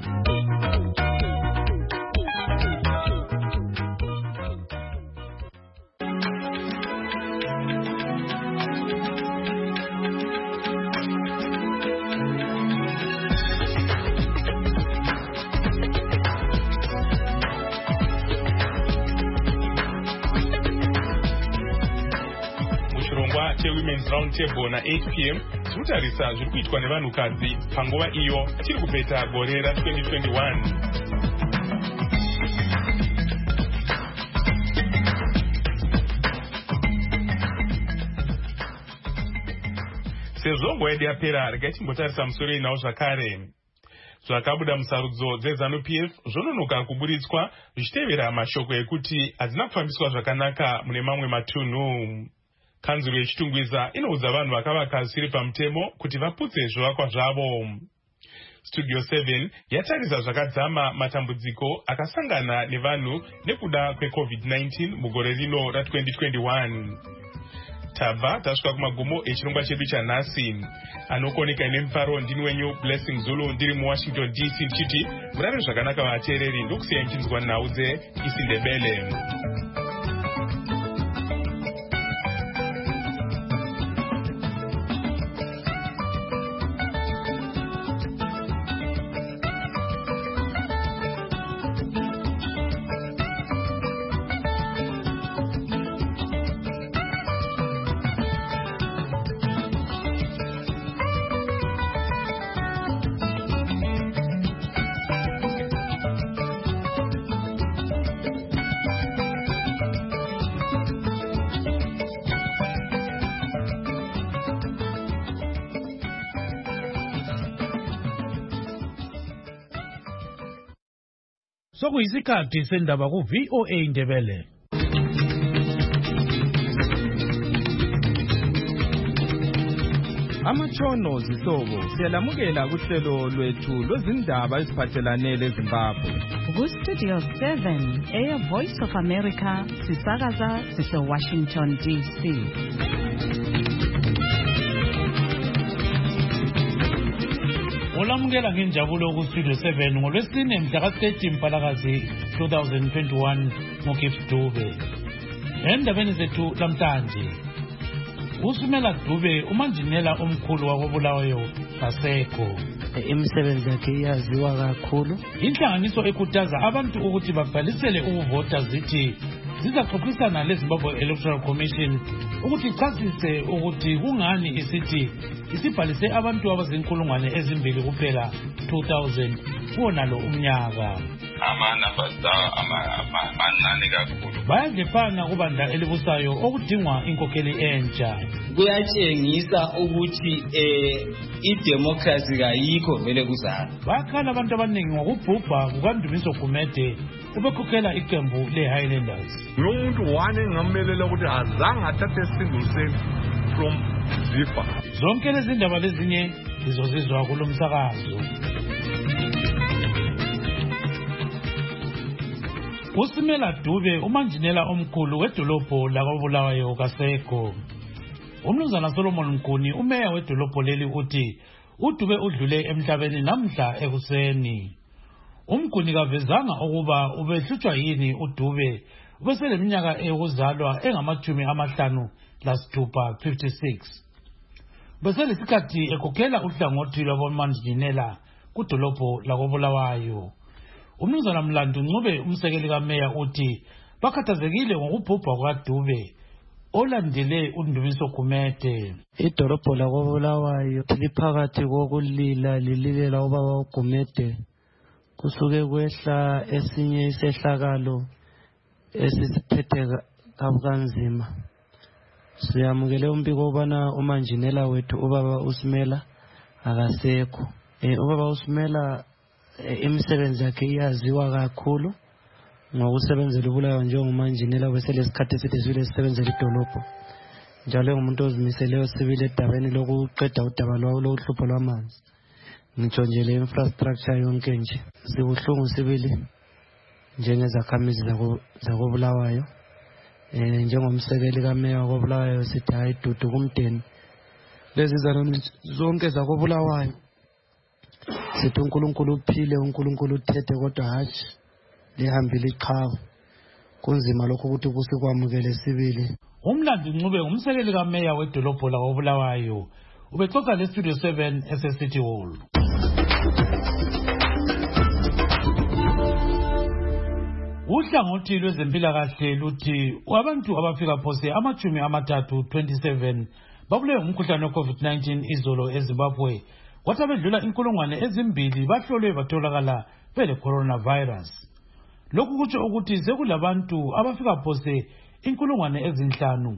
Women's Round Table na 8 p.m. tinotarisa zviri kuitwa nevanhukadzi panguva iyo tiri kupeta gore ra2021. Sezvo nguva yedu yapera, regai timbotarisa musoro inawo zvakare. Zvakabuda musarudzo dzeZANU-PF zvononoka kuburitswa zvichitevera mashoko ekuti hadzina kufambiswa zvakanaka mune mamwe matunhu. Kanzuro yechitungwiza inoudza vanhu vakavaka zvisiri pamutemo kuti vaputse zvivakwa zvavo. Studio 7 yatarisa zvakadzama matambudziko akasangana nevanhu nekuda kweCovid-19 mugore rino ra2021. Tabva tasvika kumagumo echirongwa chedu chanhasi. Anokoneka nemufaro ndini wenyu Blessing Zulu ndiri muWashington DC ndichiti murare zvakanaka vateereri, ndokusiyai muchinzwa nhau dzeIsiNdebele. Sokuyisikhathi sendaba ku VOA Indebele. Amatshono zihlobo siyalamukela kuhlelo lwethu lwezindaba eziphathelane leZimbabwe. Ku-Studio 7 Voice of America sisakaza sise-Washington DC. Olamukela ngenjabulo ku-Studio 7 ngolwesine mhla ka-30 Mpalakazi 2021 ngoGift Dube. Endabeni zethu lamhlanje, uSumela Dube umanjinela omkhulu wakobulawayo kasekho. Imisebenzi yakhe iyaziwa kakhulu. Inhlanganiso ekhuthaza abantu ukuthi babhalisele ukuvota zithi zizaxoxisana leZimbabwe Electoral Commission ukuthi ichasise ukuthi kungani isithi isibhalise abantu abazinkulungwane ezimbili kuphela 2000 kuwonalo umnyaka. Ama-numbers amancane kakhulu. Bayadlefana kubandla elibusayo okudingwa inkokheli entsha. Kuyatshengisa ukuthi idemocracy kayikho vele kuzalo. Bakhala abantu abaningi ngokubhubha kukaNdumiso Gumede ubekhokhela iqembu le-Highlanders. Lo muntu wane engamelela ukuthi azange athathe single cent from ZIFA. Zonke lezi ndaba lezinye zizozizwa kulo msakazo. uSumela Dube umanjinela omkhulu wedolobho lakobulawayo kasekho. Umnumzana Solomon Nkuni umeya wedolobho leli uthi uDube udlule emhlabeni namhla ekuseni. Umkuni kavezanga ukuba ubehlutshwa yini uDube ubeseleminyaka eyokuzalwa engama-56 56. Beselesikhathi ekhokhela uhlangothi lwabomanjinela kudolobho lakobulawayo. Umnumzana Mlandu Ncube umsekeli kameya uthi bakhathazekile ngokubhubha kwaDube olandele uNdumiso Gumede. Idolobho lakobulawayo liphakathi kokulila lililela ubaba uGumede kusuke kwehla esinye isehlakalo esisiphethe kabukanzima. Siyamukele umbiko ubana umanjinela wethu ubaba uSumela akasekho. Ubaba uSumela imisebenzi yakhe iyaziwa kakhulu ngokusebenzela ubulawayo njengomanjinela weselesikhathi eside sisebenzela idolobho. Njalo ngumuntu ozimiseleyo sibili edabeni lokuqeda udaba lokuhlupho lwamanzi. Ngitsho nje le infrastructure yonke nje sibuhlungu sibili njengezakhamizi zakobulawayo. Njengomsekeli kameya wakobulawayo sithi hayi dudu kumdeni lezi zaloni zonke zakobulawayo. Sithi uNkulunkulu uphile, uNkulunkulu uthethe, kodwa hatshi lihambile iqhawe. Kunzima lokho ukuthi kusikwamukele sibili. Umlandi Ncube umsekeli kameya wedolobho lakobulawayo ubexoxa leStudio 7 eseCity Hall. Uhlangothi lwezempilakahle luthi abantu abafika phose 27 babulewe ngumkhuhlane we-COVID-19 izolo eZimbabwe. Kwathi abedlula inkulungwane ezimbili bahlolwe batholakala bele coronavirus. Lokhu kutsho ukuthi sekulabantu abafika phose 5,000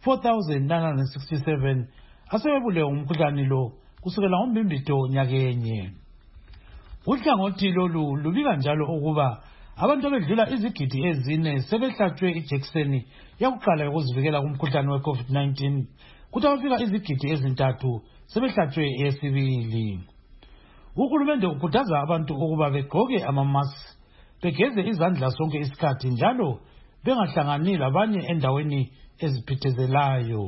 4,967 asebebulewe ngumkhuhlane lo kusukela ngoMbimbido nyakenye. Uhlangothi lolu lubika njalo ukuba abantu abedlula izigidi ezine sebehlatshwe ijekiseni yakuqala yokuzivikela kumkhuhlane we-COVID-19 kuthi abafika izigidi ezintathu sebehlatshwe eyesibili. Uhulumende ukhuthaza abantu ukuba begqoke amamaski, begeze izandla sonke isikhathi njalo bengahlangani labanye endaweni eziphithezelayo.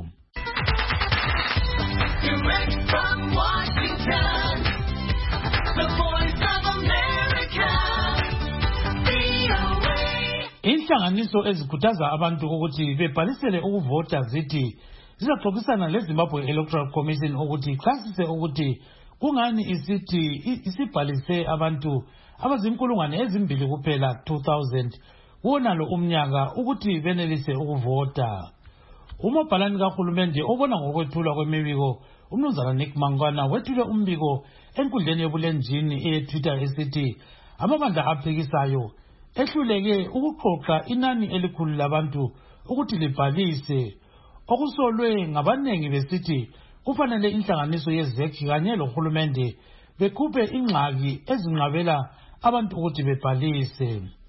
Inhlanganiso ezikhuthaza abantu ukuthi bebhalisele ukuvota zithi zizaxoxisana leZimbabwe Electoral Commission ukuthi ichasise ukuthi kungani isithi isibhalise abantu abazinkulungwane ezimbili kuphela 2000 kuwonalo umnyaka ukuthi benelise ukuvota. Umabhalani kahulumende obona ngokwethulwa kwemibiko umnumzana Nick Mangwana wethule umbiko enkundleni yobulenjini eTwitter esithi amabandla aphikisayo ehluleke ukuqoqa inani elikhulu labantu ukuthi libhalise, okusolwe ngabanengi besithi kufanele inhlanganiso yezekhi kanye lohulumende bekhuphe ingxaki ezinqabela abantu ukuthi bebhalise.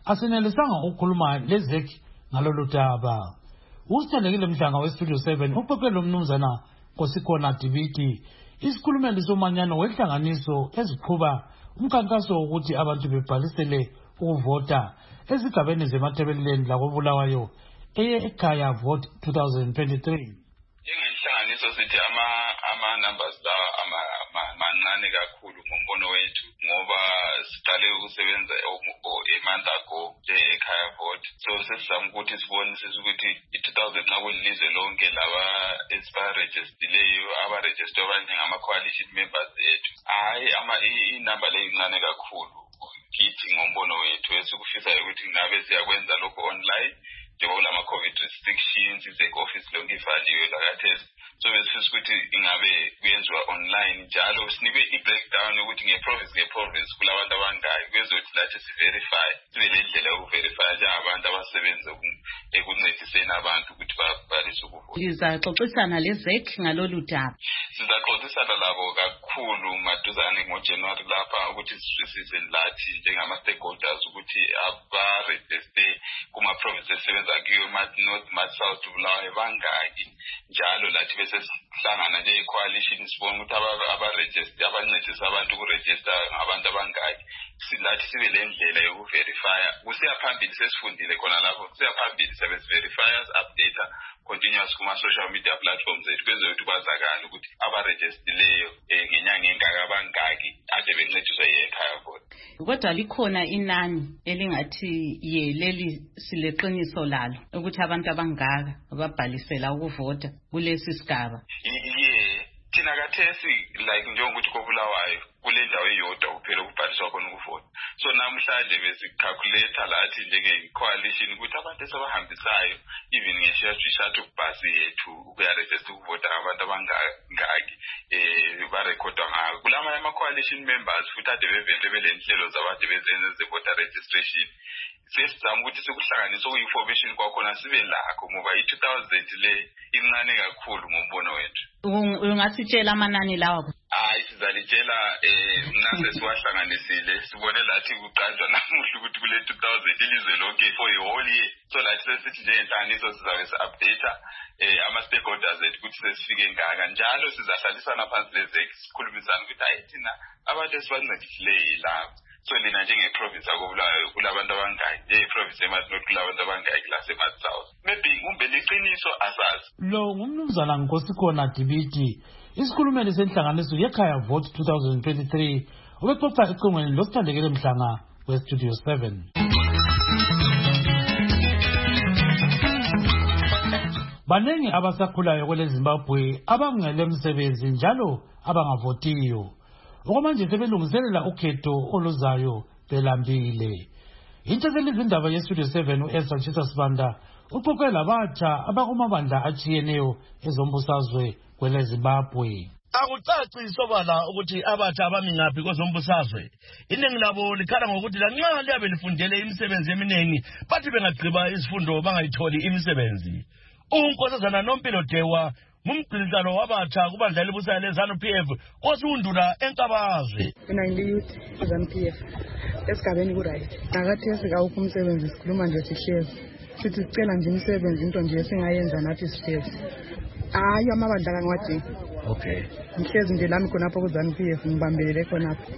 asenelisanga ukukhuluma lezek ngalolu daba. Usithandekile Mhlanga weStudio 7 uxoxe lo mnumzana Nkosikhona Dibiki, isikhulumeli somanyano wehlanganiso eziqhuba umkhankaso wokuthi abantu bebhalisele ukuvota ezigabeni zeMatabeleland lakoBulawayo ekhaya vote 2023. Njengenhlanganiso sithi ama-numbers lawa mancane kakhulu ngombono wethu ngoba siqale ukusebenza a-month ago ekhaya vote. So sesizama ukuthi sibonisise ukuthi i-2000 nxa kulilizwe lonke laba esibarejistileyo abarejistwe njengama-coalition members ethu. Hhayi inamba leyo incane kakhulu kithi ngombono wethu esikufisayo ukuthi ngabe siyakwenza lokho online njengoba lama-COVID restrictions izek-office lonke ivaliwe lakathesi. So besifisa ukuthi ingabe kuyenziwa online njalo sinikwe i-breakdown yokuthi nge-province kulabantu abangaki kwezokuthi lathi si-verify sibe le ndlela yokuverifya njengabantu abasebenza ekuncediseni abantu ukuthi babhalise ukuvota. Lizaxoxisana lezek ngalolu daba. Sizaxoxisana labo kakhulu maduzane ngoJanuary lapha ukuthi sizwisise lathi njengama-stakeholders ukuthi abarejiste kuma-province esebenza kiyo North, South, Bulawayo bangaki njalo lathi bese sihlangana nje-coalition sibona ukuthi abarejiste abancedisa abantu ukurejista ngabantu abangaki. Silathi sibe le ndlela yokuverifya kusiya phambili sesifundile khona lapho kusiya phambili sebesiverifya update continuous kuma-social media platforms ethu kwezokuthi kwazakala ukuthi abarejistileyo ngenyanga engaka abangaki ade bencediswa yekhaya vote. Kodwa likhona inani elingathi leli sileqiniso lalo ukuthi abantu abangaka ababhalisela ukuvota kulesi sigaba. Thina kathesi like njengokuthi koBulawayo kule ndawo eyodwa kuphela ukubhaliswa khona ukuvota. So namhlanje besikhalculate lathi njenge-coalition ukuthi abantu esabahambisayo even nge-shuttle bus yethu ukuyaregister ukuvota abantu abangaki barekhodwa ngako. Kulamanye ama-coalition members futhi ade bevele belenhlelo zabade bezenze ze-voter registration. Sesizama ukuthi sikuhlanganise okuyi-information kwakhona sibe lakho ngoba i-2000 le incane kakhulu ngombono wethu. Ungasitshela amanani lawa? Hayi sizalitshela mna sesiwahlanganisile sibone lathi kuqanjwa namuhla ukuthi kule 2000 ilizwe lonke for a whole year. So lathi sesithi njengenhlaniso sizabe si-update ama-stakeholders ethu ukuthi sesifike ngaka njalo sizahlalisana phansi lezek sikhulumisana ukuthi hayi thina abantu esibancedisileyo yilabo. So lina njenge-province yakoBulawayo kulabantu abangaki njenge-province eMatabeleland kulabantu abangaki laseMatsouth. Maybe kumbe liqiniso asazi. Lo ngumnumzana Nkosikhona Dibiki, isikhulumeli senhlanganiso yekhaya vote 2023 ubexoxa ecingweni losithandekile Mhlanga weStudio 7. Baningi abasakhulayo kwele Zimbabwe abangele msebenzi njalo abangavotiyo. Okwamanje sebelungiselela ukhetho oluzayo belambile. Intatheli izindaba yeStudio 7 uEsra Chisa Sibanda uxoxe labatsha abakumabandla achiyeneyo ezombusazwe kwele Zimbabwe. Akucaci sobala ukuthi abatsha abami ngaphi kwezombusazwe. Iningi labo likhala ngokuthi lanxa liyabe lifundele imisebenzi eminingi bathi bengagqiba izifundo bangayitholi imisebenzi. Unkosazana Nompilo Dewa ngumgqilisano wabatsha kubandla elibusayo leZANU-PF kosundula eNkabazwe. Mina ngiyouth ZANU-PF esigabeni ku-right. Nakathesi kawukho umsebenzi sikhuluma nje sihlezi. Sithi sicela nje imisebenzi into nje esingayenza nathi sihlezi. Hayi amabandla kangiwadingi. Okay. Ngihlezi nje lami khonapho ku-ZANU-PF ngibambelele khonapho.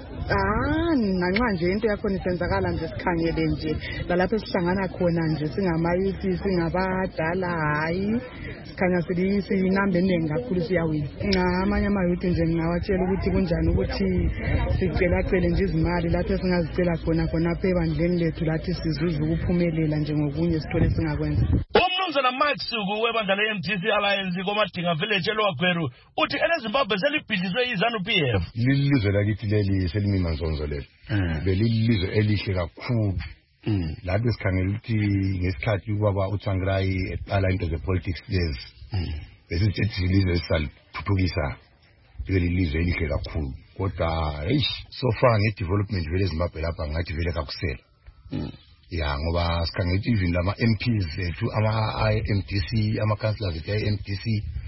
Nanxa nje into yakhona isenzakala nje sikhangele nje lalapho esihlangana khona nje singamayisi singabadala hayi sikhanya siyinamba eningi kakhulu siyawina. Amanye amayuthi nje ngingawatshela ukuthi kunjani ukuthi sicela nje izimali lapho singazicela khonapho ebandleni lethu lathi sizuze ukuphumelela nje ngokunye sithole singakwenza. Umnumzana Mike Suku webandla le-MDC Alliance koMadinga Village eLoagweru uthi eleZimbabwe selibhidliswe yiZANU-PF. Lilizwe lakithi leli selimimanzonzo leli. Belilizwe elihle kakhulu. Lapho sikhangela ukuthi ngesikhathi ubaba uTsvangirai eqala into ze-politics lezi. Besithi ilizwe esalithuthukisa lelilizwe elihle kakhulu. Kodwa so far nge-development vele eZimbabwe lapha ngathi vele kakusela. Ya ngoba sikhangela ukuthi even lama-MPs ethu ama-MDC ama-councillors ethu i-MDC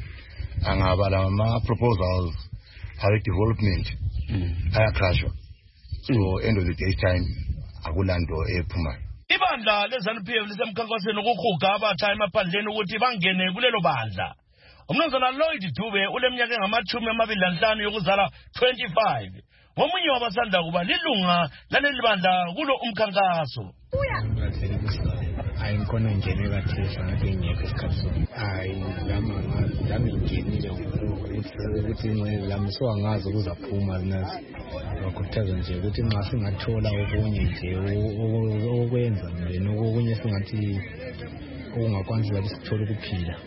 angaba lama-proposals awe-development ayakrashwa. So end of the day time akulanto ephumayo. Ibandla le-ZANU-PF lisemkhankasweni wokuhuga abatsha emaphandleni ukuthi bangene kulelo bandla. Umnumzana Lloyd Dube uleminyaka engama-25 yokuzala 25. Ngomunye wabasanda kuba lilunga laleli bandla kulo umkhankaso. Ayinkhona ngene kathesa ngathi ngiyekho esikhathini. Lami ngingenile ukuthi lami soangazi ukuzaphuma nazi. Bakhuthaza nje ukuthi nxa singathola okunye nje okwenza nokunye singathi okungakwanisa ukuthi sithole ukuphila.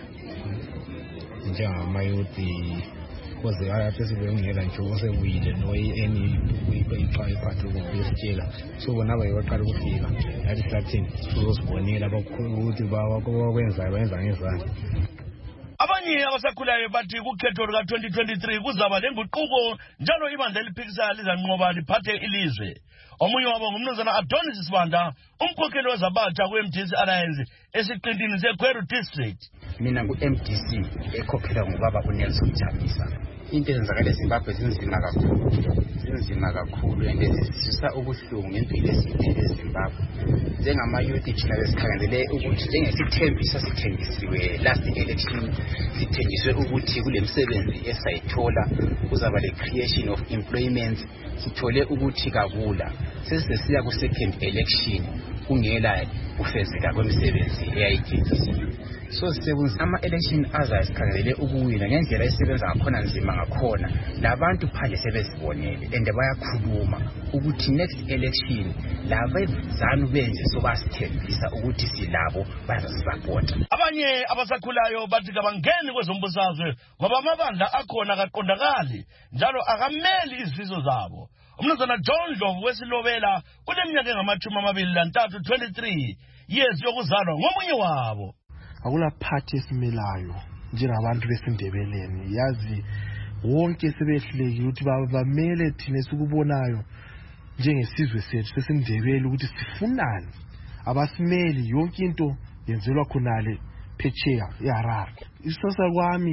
Njengamayuthi koze ayaphe sibengela nje osebuyile noyeni iphathi ukubisitshela so bona bayaqala ukufika yathi sathini sizosibonela ukuthi bakwenza bayenza ngezandla. Abanye abasakhulayo bathi kukhetho luka 2023 kuzaba lenguquko njalo ibandla eliphikisa lizanqoba liphathe ilizwe. Omunye wabo ngumnumzana Adonis Sibanda, umkhokheli wezabatsha ku-MDC Alliance esiqintini seGweru District. Mina ku-MDC ekhokhela ngubaba uNelson Chamisa. Into ezenzakala eZimbabwe zinzima kakhulu and zisisa ubuhlungu ngempilo esiphila eZimbabwe. Njengamayuthi thina besikhangelele ukuthi njengesithembiso sithembisiwe last election sithenjiswe ukuthi kule misebenzi esayithola kuzaba le creation of employment, sithole ukuthi kabula sesisiya ku second election kungela kufezeka kwemisebenzi eyayithenjisiwe. So sisebenzisa ama-election azasikhangelele ukuwina ngendlela esebenza ngakhona nzima ngakhona labantu phandle sebezibonele and bayakhuluma ukuthi next election laba ZANU benje sobasithembisa ukuthi silabo bazasisapota. Abanye abasakhulayo bathi kabangeni kwezombusazwe ngoba amabandla akhona akaqondakali njalo akameli izifiso zabo. Umnumzana John Dlovu wesilobela uneminyaka engama-23 23 years yokuzalwa ngomunye wabo. Akula phathi esimelayo njengabantu besindebeleni yazi wonke sebehleki ukuthi bamele thina sikubonayo njengesizwe sethu sesindebele ukuthi sifunani abasimeli yonke into yenzelwa khonale phetsheya eHarare. Isasa kwami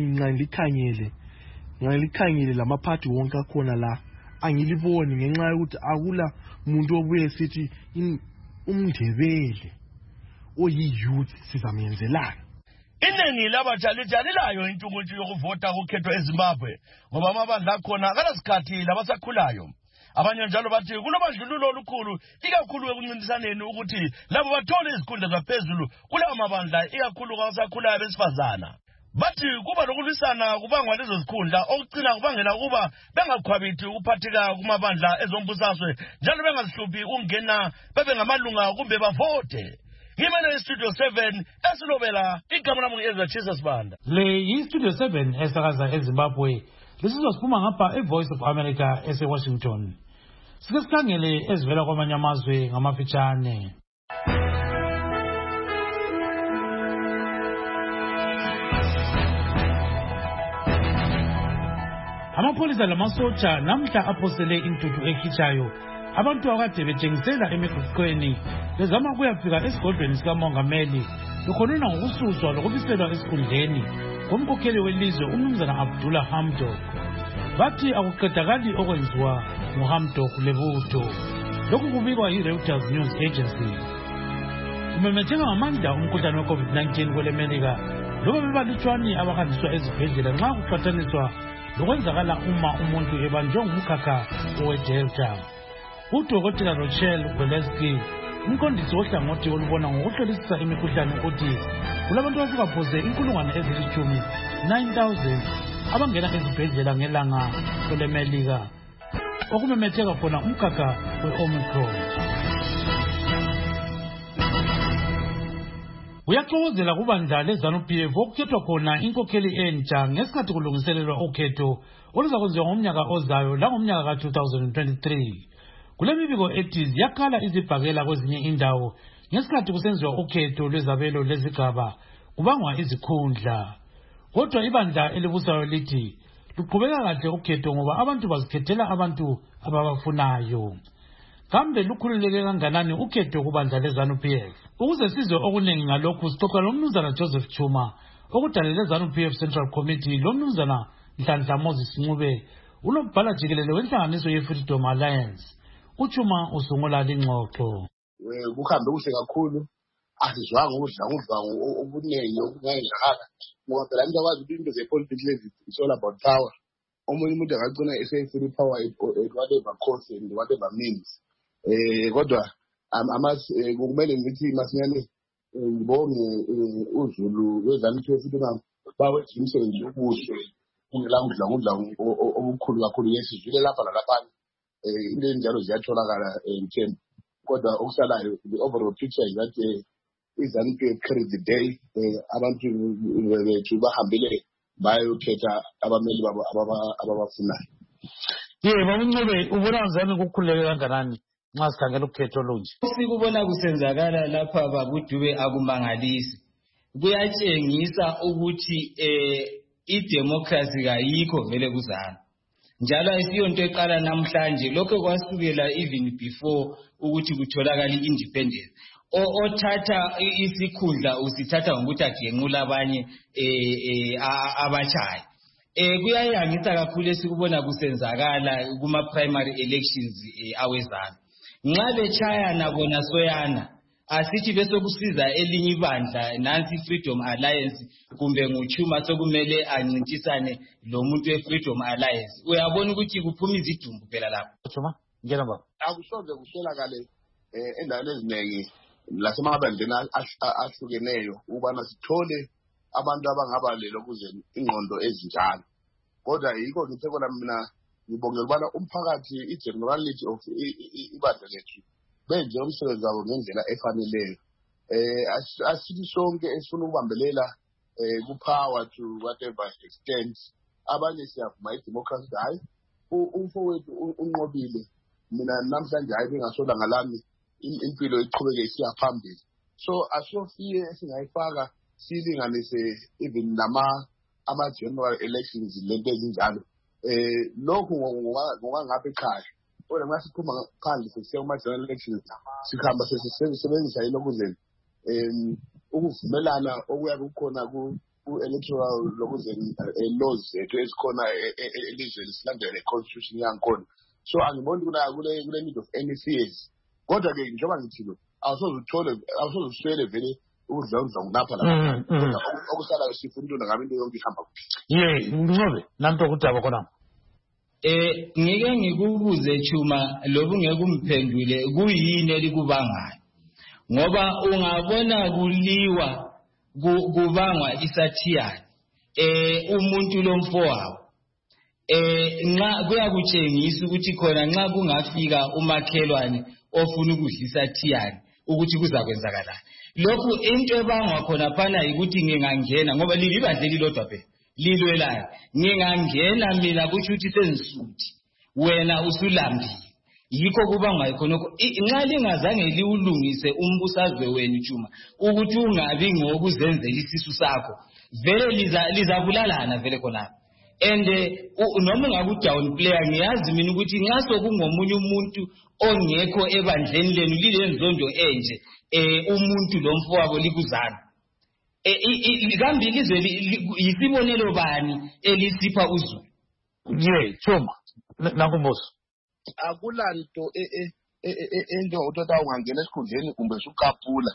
ngalikhangele lamaphathi wonke akhona la angiliboni ngenxa yokuthi akula muntu obuye sithi umndebele oyi-youth sizamenzelana. Iningi labatsha lijalilayo intungutshu yokuvota kukhethwa eZimbabwe ngoba amabandla akhona akalasikhathi labasakhulayo. Abanye njalo bathi kulobandlululo olukhulu ikakhulu ekuncintisaneni ukuthi labo bathole izikhundla zaphezulu kulawo mabandla ikakhulu kwabasakhulayo besifazana. Bathi kuba lokulwisana kubangwa lezo zikhundla okucina kubangela ukuba bengakhwabithi ukuphatheka kumabandla ezombusazwe njalo bengazihluphi ukungena bebe ngamalunga kumbe bavote. Ngimele iStudio 7 esilobela igama lami ngiEzachisa Sibanda. Le iStudio 7 esakaza eZimbabwe lesizophuma ngapha eVoice of America eseWashington. Sike sikhangele ezivela kwamanye amazwe ngamafitshane. Amapholisa lamasotsha namhla aphosele intuthu ekhitshayo abantu akade betshengisela emigqugqweni bezama ukuyafika esigodlweni sikamongameli bekhonona ngokususwa lokubiselwa esikhundleni ngomkhokheli welizwe umnumzana Abdullah Hamdok. Bathi akuqedakali okwenziwa nguHamdok lebutho. Lokhu kubikwa yiReuters News Agency. Kumemetheka ngamandla umkhuhlane we-COVID-19 kwelemelika loba bebalutshwane abahanjiswa ezibhedlela nxa kuqhathaniswa lokwenzakala uma umuntu ebanjwe ngumkhakha oweDelta. Udokotela Rochelle Walensky, umqondisi wohlangothi olubona ngokuhlolisisa imikhuhlane ukuthi kulabantu abafika 9,000 abangena ezibhedlela ngelanga kwelemelika okumemetheka khona umkhakha we-Omicron. Uyaxokozela kubandla leZANU-PF okukhethwa khona inkokheli entsha ngesikhathi kulungiselelwa ukhetho oluzakwenziwa ngomnyaka ozayo langomnyaka ka-2023. Kule mibiko ethi ziyakhala izibhakela kwezinye indawo ngesikhathi kusenziwa ukhetho lwezabelo lezigaba kubangwa izikhundla. Kodwa ibandla elibusayo lithi luqhubeka kahle ukhetho ngoba abantu bazikhethela abantu ababafunayo. Kambe lukhululeke kanganani ukhetho kubandla leZANU-PF? Ukuze sizwe okuningi ngalokhu sixoxa lomnumzana Joseph Chuma okudalele leZANU-PF Central Committee lomnumzana Nhlanhla Moses Ncube unobhala jikelele wenhlanganiso yeFreedom Alliance. Uchuma usungula lingxoxo. kuhambe kuhle kakhulu asizwanga ukudla okuningi okungayenzakala ngoba phela into akwazi ukuthi into ze-politics lezi it's all about power. Omunye umuntu angagcina esefuna i-power at whatever cost and whatever means. Kodwa kumele ngithi masinyane ngibonge uZulu wezanipho futhi bawenza umsebenzi omuhle kungela ngudla okukhulu kakhulu yesizwile lapha nalapha. Into enjalo ziyatholakala ngithemba. Kodwa okusalayo the overall picture is that izanipho carry the day. Abantu bethu bahambile bayokhetha abameli babo ababafunayo. Babuncube ubona njani ukukhuleka kanganani nxa sikhangela ukhetho olunje? Sikubona kusenzakala lapha babudube akumangalisi. Kuyatshengisa ukuthi idemocracy kayikho vele kuzana. Njalo ayisiyonto eqala namhlanje, lokho kwasukela even before ukuthi kutholakala i-independence. Othatha isikhundla usithatha ngokuthi agenqula abanye abachayi. Kuyayangisa kakhulu esikubona kusenzakala kuma primary elections awezana. Nxa bechayana bona soyana asithi bese kusiza elinye ibandla nansi Freedom Alliance kumbe nguChuma sokumele ancintisane lo muntu weFreedom Alliance. Uyabona ukuthi kuphuma izidumbu phela lapho. Chuma ngena baba. Akusoze kuswelakale endaweni eziningi lasemabandleni ahlukeneyo ubana sithole abantu abangaba lelo kuze ingqondo ezinjalo. Kodwa yikho ngithe kona mina ngibongela ubana umphakathi i-generality of ibandla lethu benze umsebenzi wabo ngendlela efaneleyo. Asithi sonke esifuna ukubambelela ku-power to whatever extent. Abanye siyavuma i-democracy hayi umfowethu unqobile. Mina namhlanje hayi bengasola ngalami impilo iqhubeke isiya phambili. So asofie esingayifaka silinganise even ama-general elections lento ezinjalo. Lokhu ngokwangapha ekhaya. Kodwa nxa siphuma phandle sesiya kuma-general elections sikhamba sesisebenzisa yilokuze ukuvumelana okuyabe kukhona ku-electoral lokuze laws zethu ezikhona elizweni silandele i-constitution yankhona. So angiboni kule need of any fears. Kodwa-ke njengoba ngithilo awusoze uswele vele ukudla ngapha lapha. Okusalayo sifuna into ngabe into yonke ihamba kuhle. Ncube nanto ukuthi abakhona. Ngike ngikubuze Chuma lobu ngeke umphendule kuyini elikubangayo. Ngoba ungabona kuliwa kubangwa isathiyane. Umuntu lomfowabo. Nxa kuyakutshengisa ukuthi khona nxa kungafika umakhelwane ofuna ukudlisa thiyane ukuthi kuzakwenzakalani. Lokhu into ebangwa khona phana ukuthi ngingangena ngoba libandle lilodwa phela lilwelayo. Ngingangena mina kusho ukuthi sengisuthi wena usulambile. Yikho kubangwa khonokho. Nxa lingazange liwulungise umbusazwe wenu Chuma ukuthi ungabi ngokuzenzela isisu sakho vele lizabulalana vele khona. And noma ngaku down player ngiyazi mina ukuthi nxa sokungomunye umuntu ongekho ebandleni lenu lilenzondo enje umuntu lomfowabo likuzana. Kambe ilizwe yisibonelo bani elisipha uZulu? Chuma nakumbuso. Akulanto into utata ungangena esikhundleni kumbe sukapula.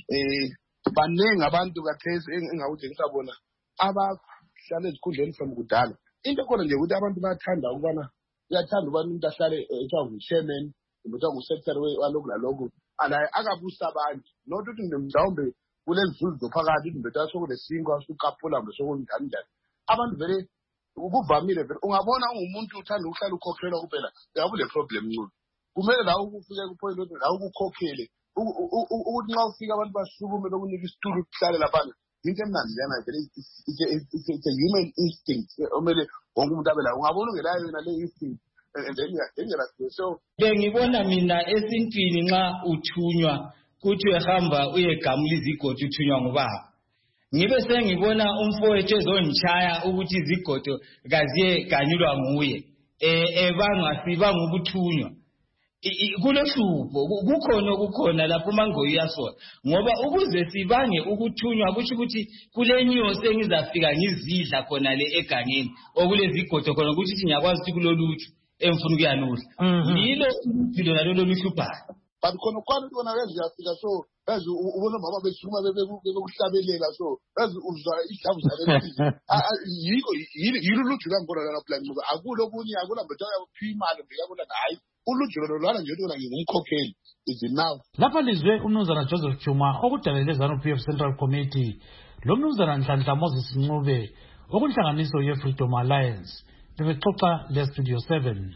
Baningi abantu kathesi engawutshengisa bona abahlale ezikhundleni from kudala. Into khona nje ukuthi abantu bayathanda ukubana umuntu ahlale ethiwa ngu-chairman kumbe ethiwa ngu-secretary walokhu nalokhu akabusa abantu. Not ukuthi mhlawumbe kulenzuzo zophakathi ukuthi mbethu sokulesinkwa sukapula mbe sokunjani. Abantu vele ukuvamile vele ungabona ungumuntu uthanda ukuhlala ukhokhela kuphela uyabule problem ncube. Kumele la ukufike kupoint ukuthi la ukukhokhele ukuthi nxa ufika abantu basukume lokunika isitulo ukuhlale lapha. Into emnandi lena vele it's a human instinct. Omele wonke umuntu abe la ungabona ungelayo yona le instinct and then dangerous. So ngibona mina esintwini nxa uthunywa kuthi uyahamba uyegamula izigodo uthunywa ngubaba. Ngibe sengibona umfowethu ezonitshaya ukuthi izigodo kaziye ganyulwa nguye ebangasiba ngokuthunywa. Kulohlupho kukhona lapho mangoyi yasona ngoba ukuze sibange ukuthunywa kusho ukuthi kulenyosi engizafika ngizidla khona le egangeni okulezigodo khona ukuthi ngiyakwazi ukuthi kuloluthi emfuna ukuyaludla. Yilo impilo nalolu luhluphayo. but khona kwani kona uyafika so yazi ubona mama besuma bekuhlabelela so yazi uzwa ihlavu zale yilo lujula ngibona la plan ngoba akulo bunye akula mbetha phimali bekabona hayi ulujula lolwana nje lona ngumkhokheli is enough. Lapha lizwe umnumzana Joseph Chuma okudalele ZANU-PF Central Committee lo mnumzana Nhlanhla Moses Ncube okunhlanganiso ye-Freedom Alliance bebexoxa le-Studio 7.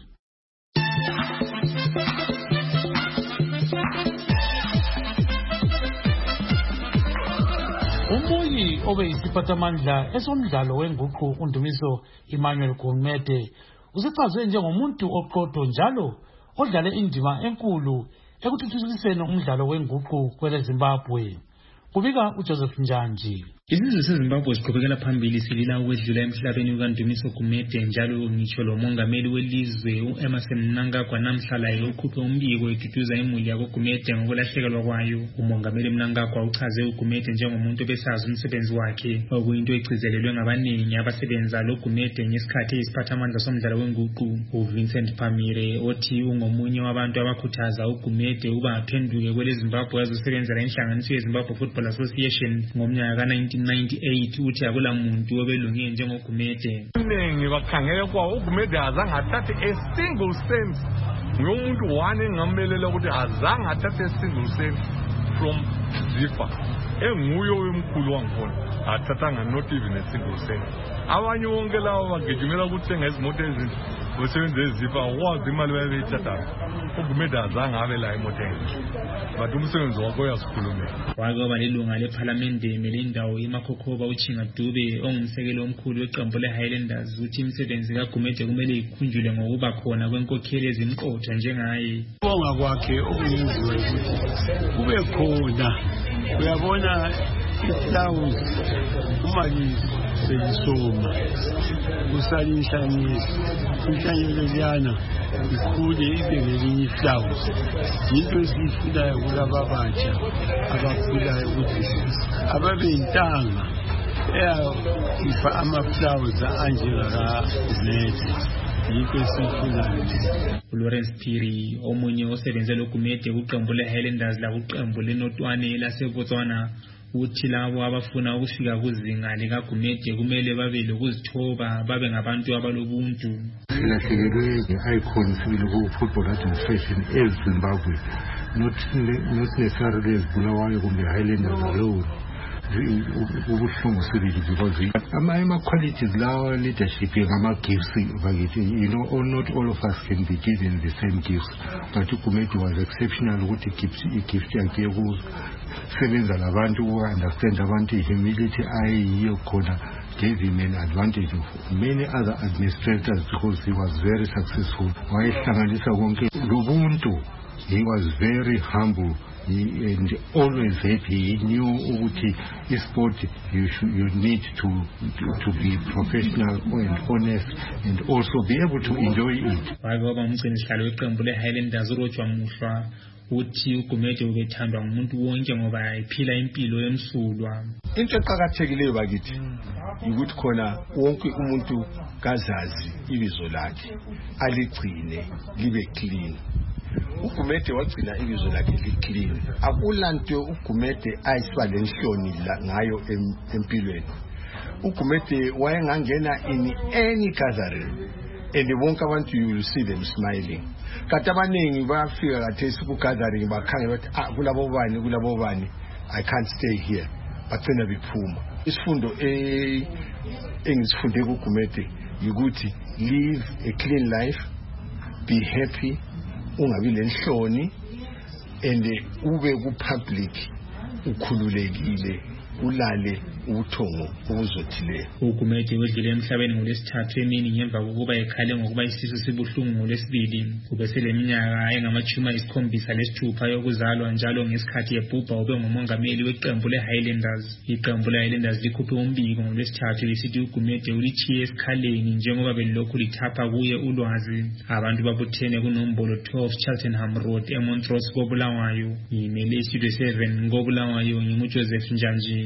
Umbuyi obeyisiphathamandla esomdlalo wenguqu uNdumiso Emmanuel Gumede usechazwe njengomuntu oqotho njalo odlale indima enkulu ekuthuthukiseni umdlalo wenguqu kwele Zimbabwe. Kubika uJoseph Njanji. Isizwe seZimbabwe siqhubekela phambili silila ukwedlula emhlabeni ukaNdumiso Gumede njalo ngitsho lo mongameli welizwe uEmmerson Mnangagwa namhlanje ukhuphe umbiko eduduza imuli yako Gumede ngokulahlekelwa kwayo. Umongameli Mnangagwa uchaze uGumede njengomuntu obesazi umsebenzi wakhe okuyinto egcizelelwe ngabaningi abasebenza lo Gumede ngesikhathi isiphathamandla somdlalo wenguqu. uVincent Pamire othi ungomunye wabantu abakhuthaza uGumede uba aphenduke kwele Zimbabwe azosebenzela inhlanganiso yeZimbabwe Football Association ngomnyaka ka 1998 uthi akula muntu obelunge njengoGumede. Ningi bakhangele kwa uGumede azange athathe a single cent. Ngumuntu one engamelela ukuthi azange athathe a single cent from Zifa. Enguyo wemkhulu wangikhona athathanga not even a single cent. Abanye wonke lawo bagijimela ukuthenga izimoto ezinhle bosebenza eZifa wazi imali bayithatha. uGumede azange abe la imoto enhle. But umsebenzi wakhe uyasikhulumela. Wake waba lilunga lePhalamende melindawo eMakhokhoba uChinga Dube ongumsekelo omkhulu weqembu leHighlanders uthi imisebenzi kaGumede kumele ikhunjulwe ngokuba khona kwenkokheli ezimqotho njengaye. Ubonga kwakhe okuyenziwe ukuthi kube khona uyabona ihlawuzi umali selisoma usalinhlanisa inhlanyelo liyana ikhule ibe ngelinye ihlawuzi. Yinto esiyifilayo kulaba abatsha abakhulayo ukuthi ababe yintanga eyakhipha amaflawuzi anjengakaZete. Yinto esiyifunayo. uLawrence Phiri omunye osebenze loGumede kuqembu leHighlanders lakuqembu leNotwane laseBotswana uthi labo abafuna ukufika kuzinga likaGumede kumele babe lokuzithoba babe ngabantu abalobuntu. Silahlekelwe nge-icon sibili ku-football administration eZimbabwe, not necessarily eziBulawayo kumbe Highlanders alone. Ubuhlungu sibili because ama-qualities lawa leadership ngama-gifts bakithi, not all of us can be given the same gifts, but uGumede was exceptional ukuthi igift yakhe yokusebenza labantu uku-understand abantu i-humility ayiyo khona gave him an advantage of many other administrators because he was very successful. Wayehlanganisa konke lobuntu. He was very humble and always happy. He knew ukuthi sport you need to be professional and honest and also be able to enjoy it. Wake waba umgcinisihlalo weqembu leHighlanders uRojwa Muhlwa uthi uGumede ubethandwa ngumuntu wonke ngoba ephila impilo emsulwa. Into eqhakathekileyo bakithi ukuthi khona wonke umuntu kazazi ibizo lakhe aligcine libe clean. uGumede wagcina ibizo lakhe li-clean. Akulanto uGumede ayisiba lenhloni ngayo empilweni. uGumede wayengangena in any gathering and bonke abantu you will see them smiling. Kanti abaningi bayafika kathesi ku-gathering bakhangela bathi kulabo bani I can't stay here, bagcina bephuma. Isifundo engisifunde kuGumede yikuthi live a clean life, be happy, ungabi lenhloni, and ube ku-public ukhululekile, ulale ubuthongo obuzothileyo. uGumede wedlule emhlabeni ngolwesithathu emini ngemva kokuba ekhale ngokuba isisu sibuhlungu ngolwesibili. Ubeseleminyaka engama-76 yokuzalwa njalo ngesikhathi ebhubha ube ngumongameli weqembu leHighlanders. Iqembu leHighlanders likhuphe umbiko ngolwesithathu lisithi uGumede ulithiye esikhaleni njengoba belilokhu lithapha kuye ulwazi. Abantu babuthene kunombolo 12 Cheltenham Road eMontrose koBulawayo. Yimele iStudio 7 koBulawayo nginguJoseph Njanji.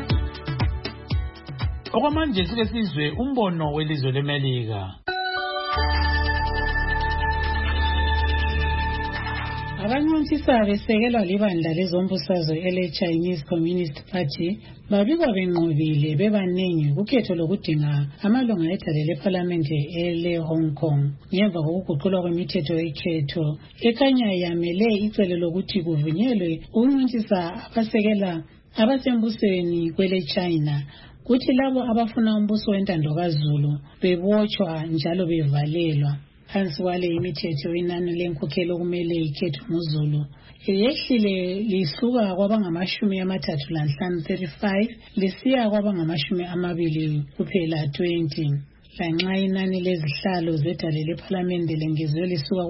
Okwamanje sike sizwe umbono welizwe leMelika. Abancintisa besekelwa libandla lezombusazwe ele-Chinese Communist Party babikwa benqobile bebaningi kukhetho lokudinga amalunga edale lephalamende ele-Hong Kong ngemva kokuguqulwa kwemithetho yekhetho ekhanya yamele icele lokuthi kuvunyelwe ukuncintisa abasekela abasembusweni kwele-China kuthi labo abafuna umbuso wentando kaZulu bebotshwa njalo bevalelwa. Phansi kwale imithetho inani lenkokhelo kumele ikhethwe nguZulu yehlile lisuka kwabangama-35 lisiya kwabangama-20 kuphela 20. Lanxa inani lezihlalo zedale lephalamende lengeziwe lisuka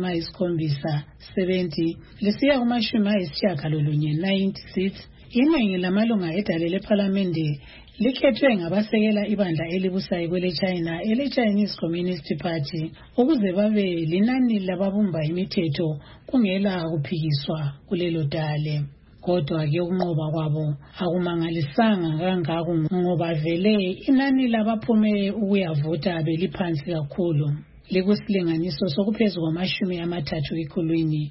kuma-70 lisiya kuma-96 iningi lamalunga edale lephalamende likhethwe ngabasekela ibandla elibusayo kwele-China ele-Chinese Communist Party ukuze babe linani lababumba imithetho kungela kuphikiswa kulelo dale. Kodwa-ke ukunqoba kwabo akumangalisanga kangako ngoba vele inani labaphume ukuyavota beliphansi kakhulu likusilinganiso sokuphezu kwama-30 ekhulwini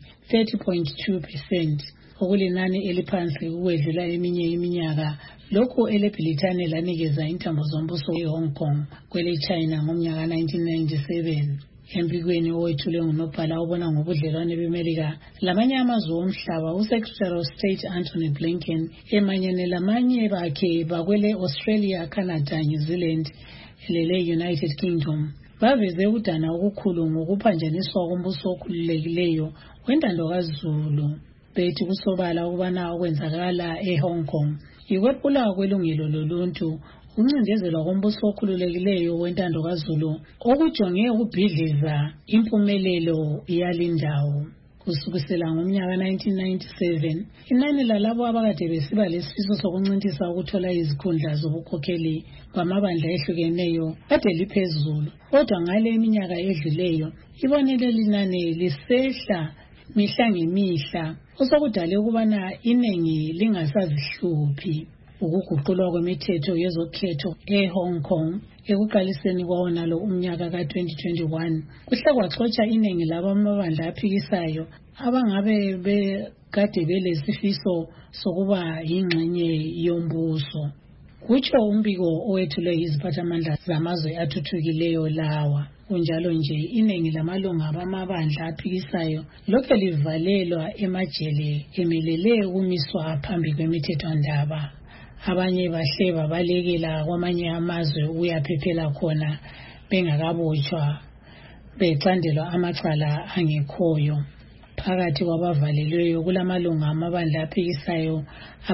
30.2%. okulinani eliphansi ukwedlula eminye iminyaka lokhu eleBritane lanikeza intambo zombuso eHong Kong kwele-China ngomnyaka 1997. Empikweni owethule ngunobhala obona ngobudlelwane beMelika lamanye amazwe omhlaba uSecretary of State Anthony Blinken emanyene lamanye bakhe bakwele Australia, Canada, New Zealand lele-United Kingdom baveze udana okukhulu ngokuphanjaniswa kombuso okhululekileyo wentando kaZulu. Bethi kusobala ukubana okwenzakala eHong Kong ikwephula kwelungelo loluntu uncindezelwa kombuso okhululekileyo wentando kaZulu okujonge ukubhidliza impumelelo yalindawo. Kusukisela ngomnyaka 1997 inani lalabo abakade besiba lesifiso sokuncintisa ukuthola izikhundla zobukhokheli bamabandla ehlukeneyo kade liphezulu, kodwa ngale iminyaka edluleyo ibonile linani lisehla mihla ngemihla osokudale ukubana inengi lingasazihluphi. Ukuguqulwa kwemithetho yezokhetho eHong Kong ekuqaliseni kwawonalo umnyaka ka-2021 kuhle kwaxotsha inengi labamabandla aphikisayo abangabe bekade belesifiso sokuba yingxenye yombuso. Kutsho umbiko owethulwe yiziphathamandla zamazwe athuthukileyo lawa. Kunjalo nje inengi lamalunga abamabandla aphikisayo lokhe livalelwa emajele emelele ukumiswa phambi kwemithethwandaba. Abanye bahle babalekela kwamanye amazwe ukuyaphephela khona bengakabotshwa becandelwa amacala angekhoyo. Phakathi kwabavalelweyo kulamalunga amabandla aphikisayo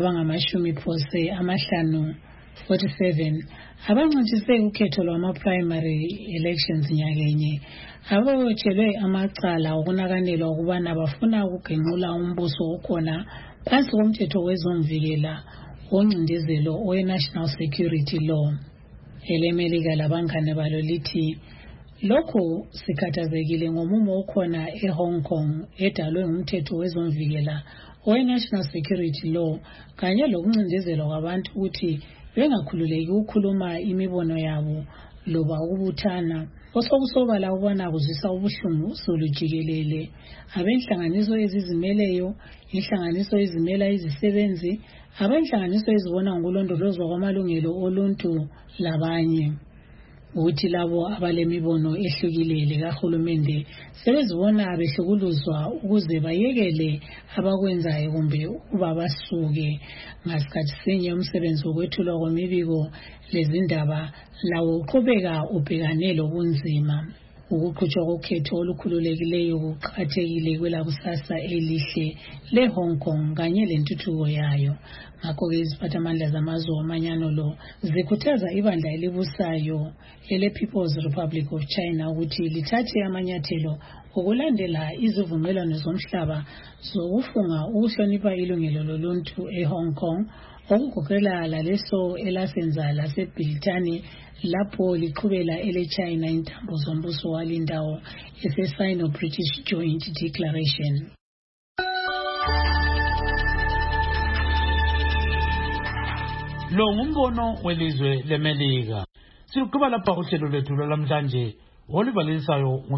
abangama-47 abancintise ukhetho lwama-primary elections nyakenye abotshelwe amacala okunakanelwa ukubana bafuna ukugenqula umbuso okhona phansi komthetho wezomvikela woncindezelo owe-National Security Law. EleMelika labangane balo lithi lokhu sikhathazekile ngomumo okhona eHong Kong edalwe ngumthetho wezomvikela owe-National Security Law kanye lokuncindezelwa kwabantu ukuthi bengakhululeki ukukhuluma imibono yabo loba ukubuthana osokusobala ukubana kuzwisa ubuhlungu uzulu jikelele. Abenhlanganiso ezizimeleyo, inhlanganiso ezimela izisebenzi, abenhlanganiso ezibona ngokulondolozwa kwamalungelo oluntu labanye. Ukuthi labo abalemibono ehlukile kahulumende sebezibona behlukuluzwa ukuze bayekele abakwenzayo kumbe ukuba basuke. Ngasikhathi sinye umsebenzi wokwethulwa kwemibiko lezindaba lawo uqhubeka ubhekane lobunzima. Ukuqhutshwa kokhetho olukhululekileyo kuqakathekile kwelakusasa elihle leHong Kong kanye lentuthuko yayo. Ngakho-ke iziphathamandla zamazwe omanyano lo zikhuthaza ibandla elibusayo ele-People's Republic of China ukuthi lithathe amanyathelo okulandela izivumelwano zomhlaba zokufunga ukuhlonipha ilungelo loluntu eHong Kong okugoqela laleso elasenza laseBritane lapho liqhubela ele-China intambo zombuso walindawo ese-Sino-British Joint Declaration. Lo ngumbono welizwe leMelika. Siluqhuba lapha uhlelo lwethu lwalamhlanje olivalisayo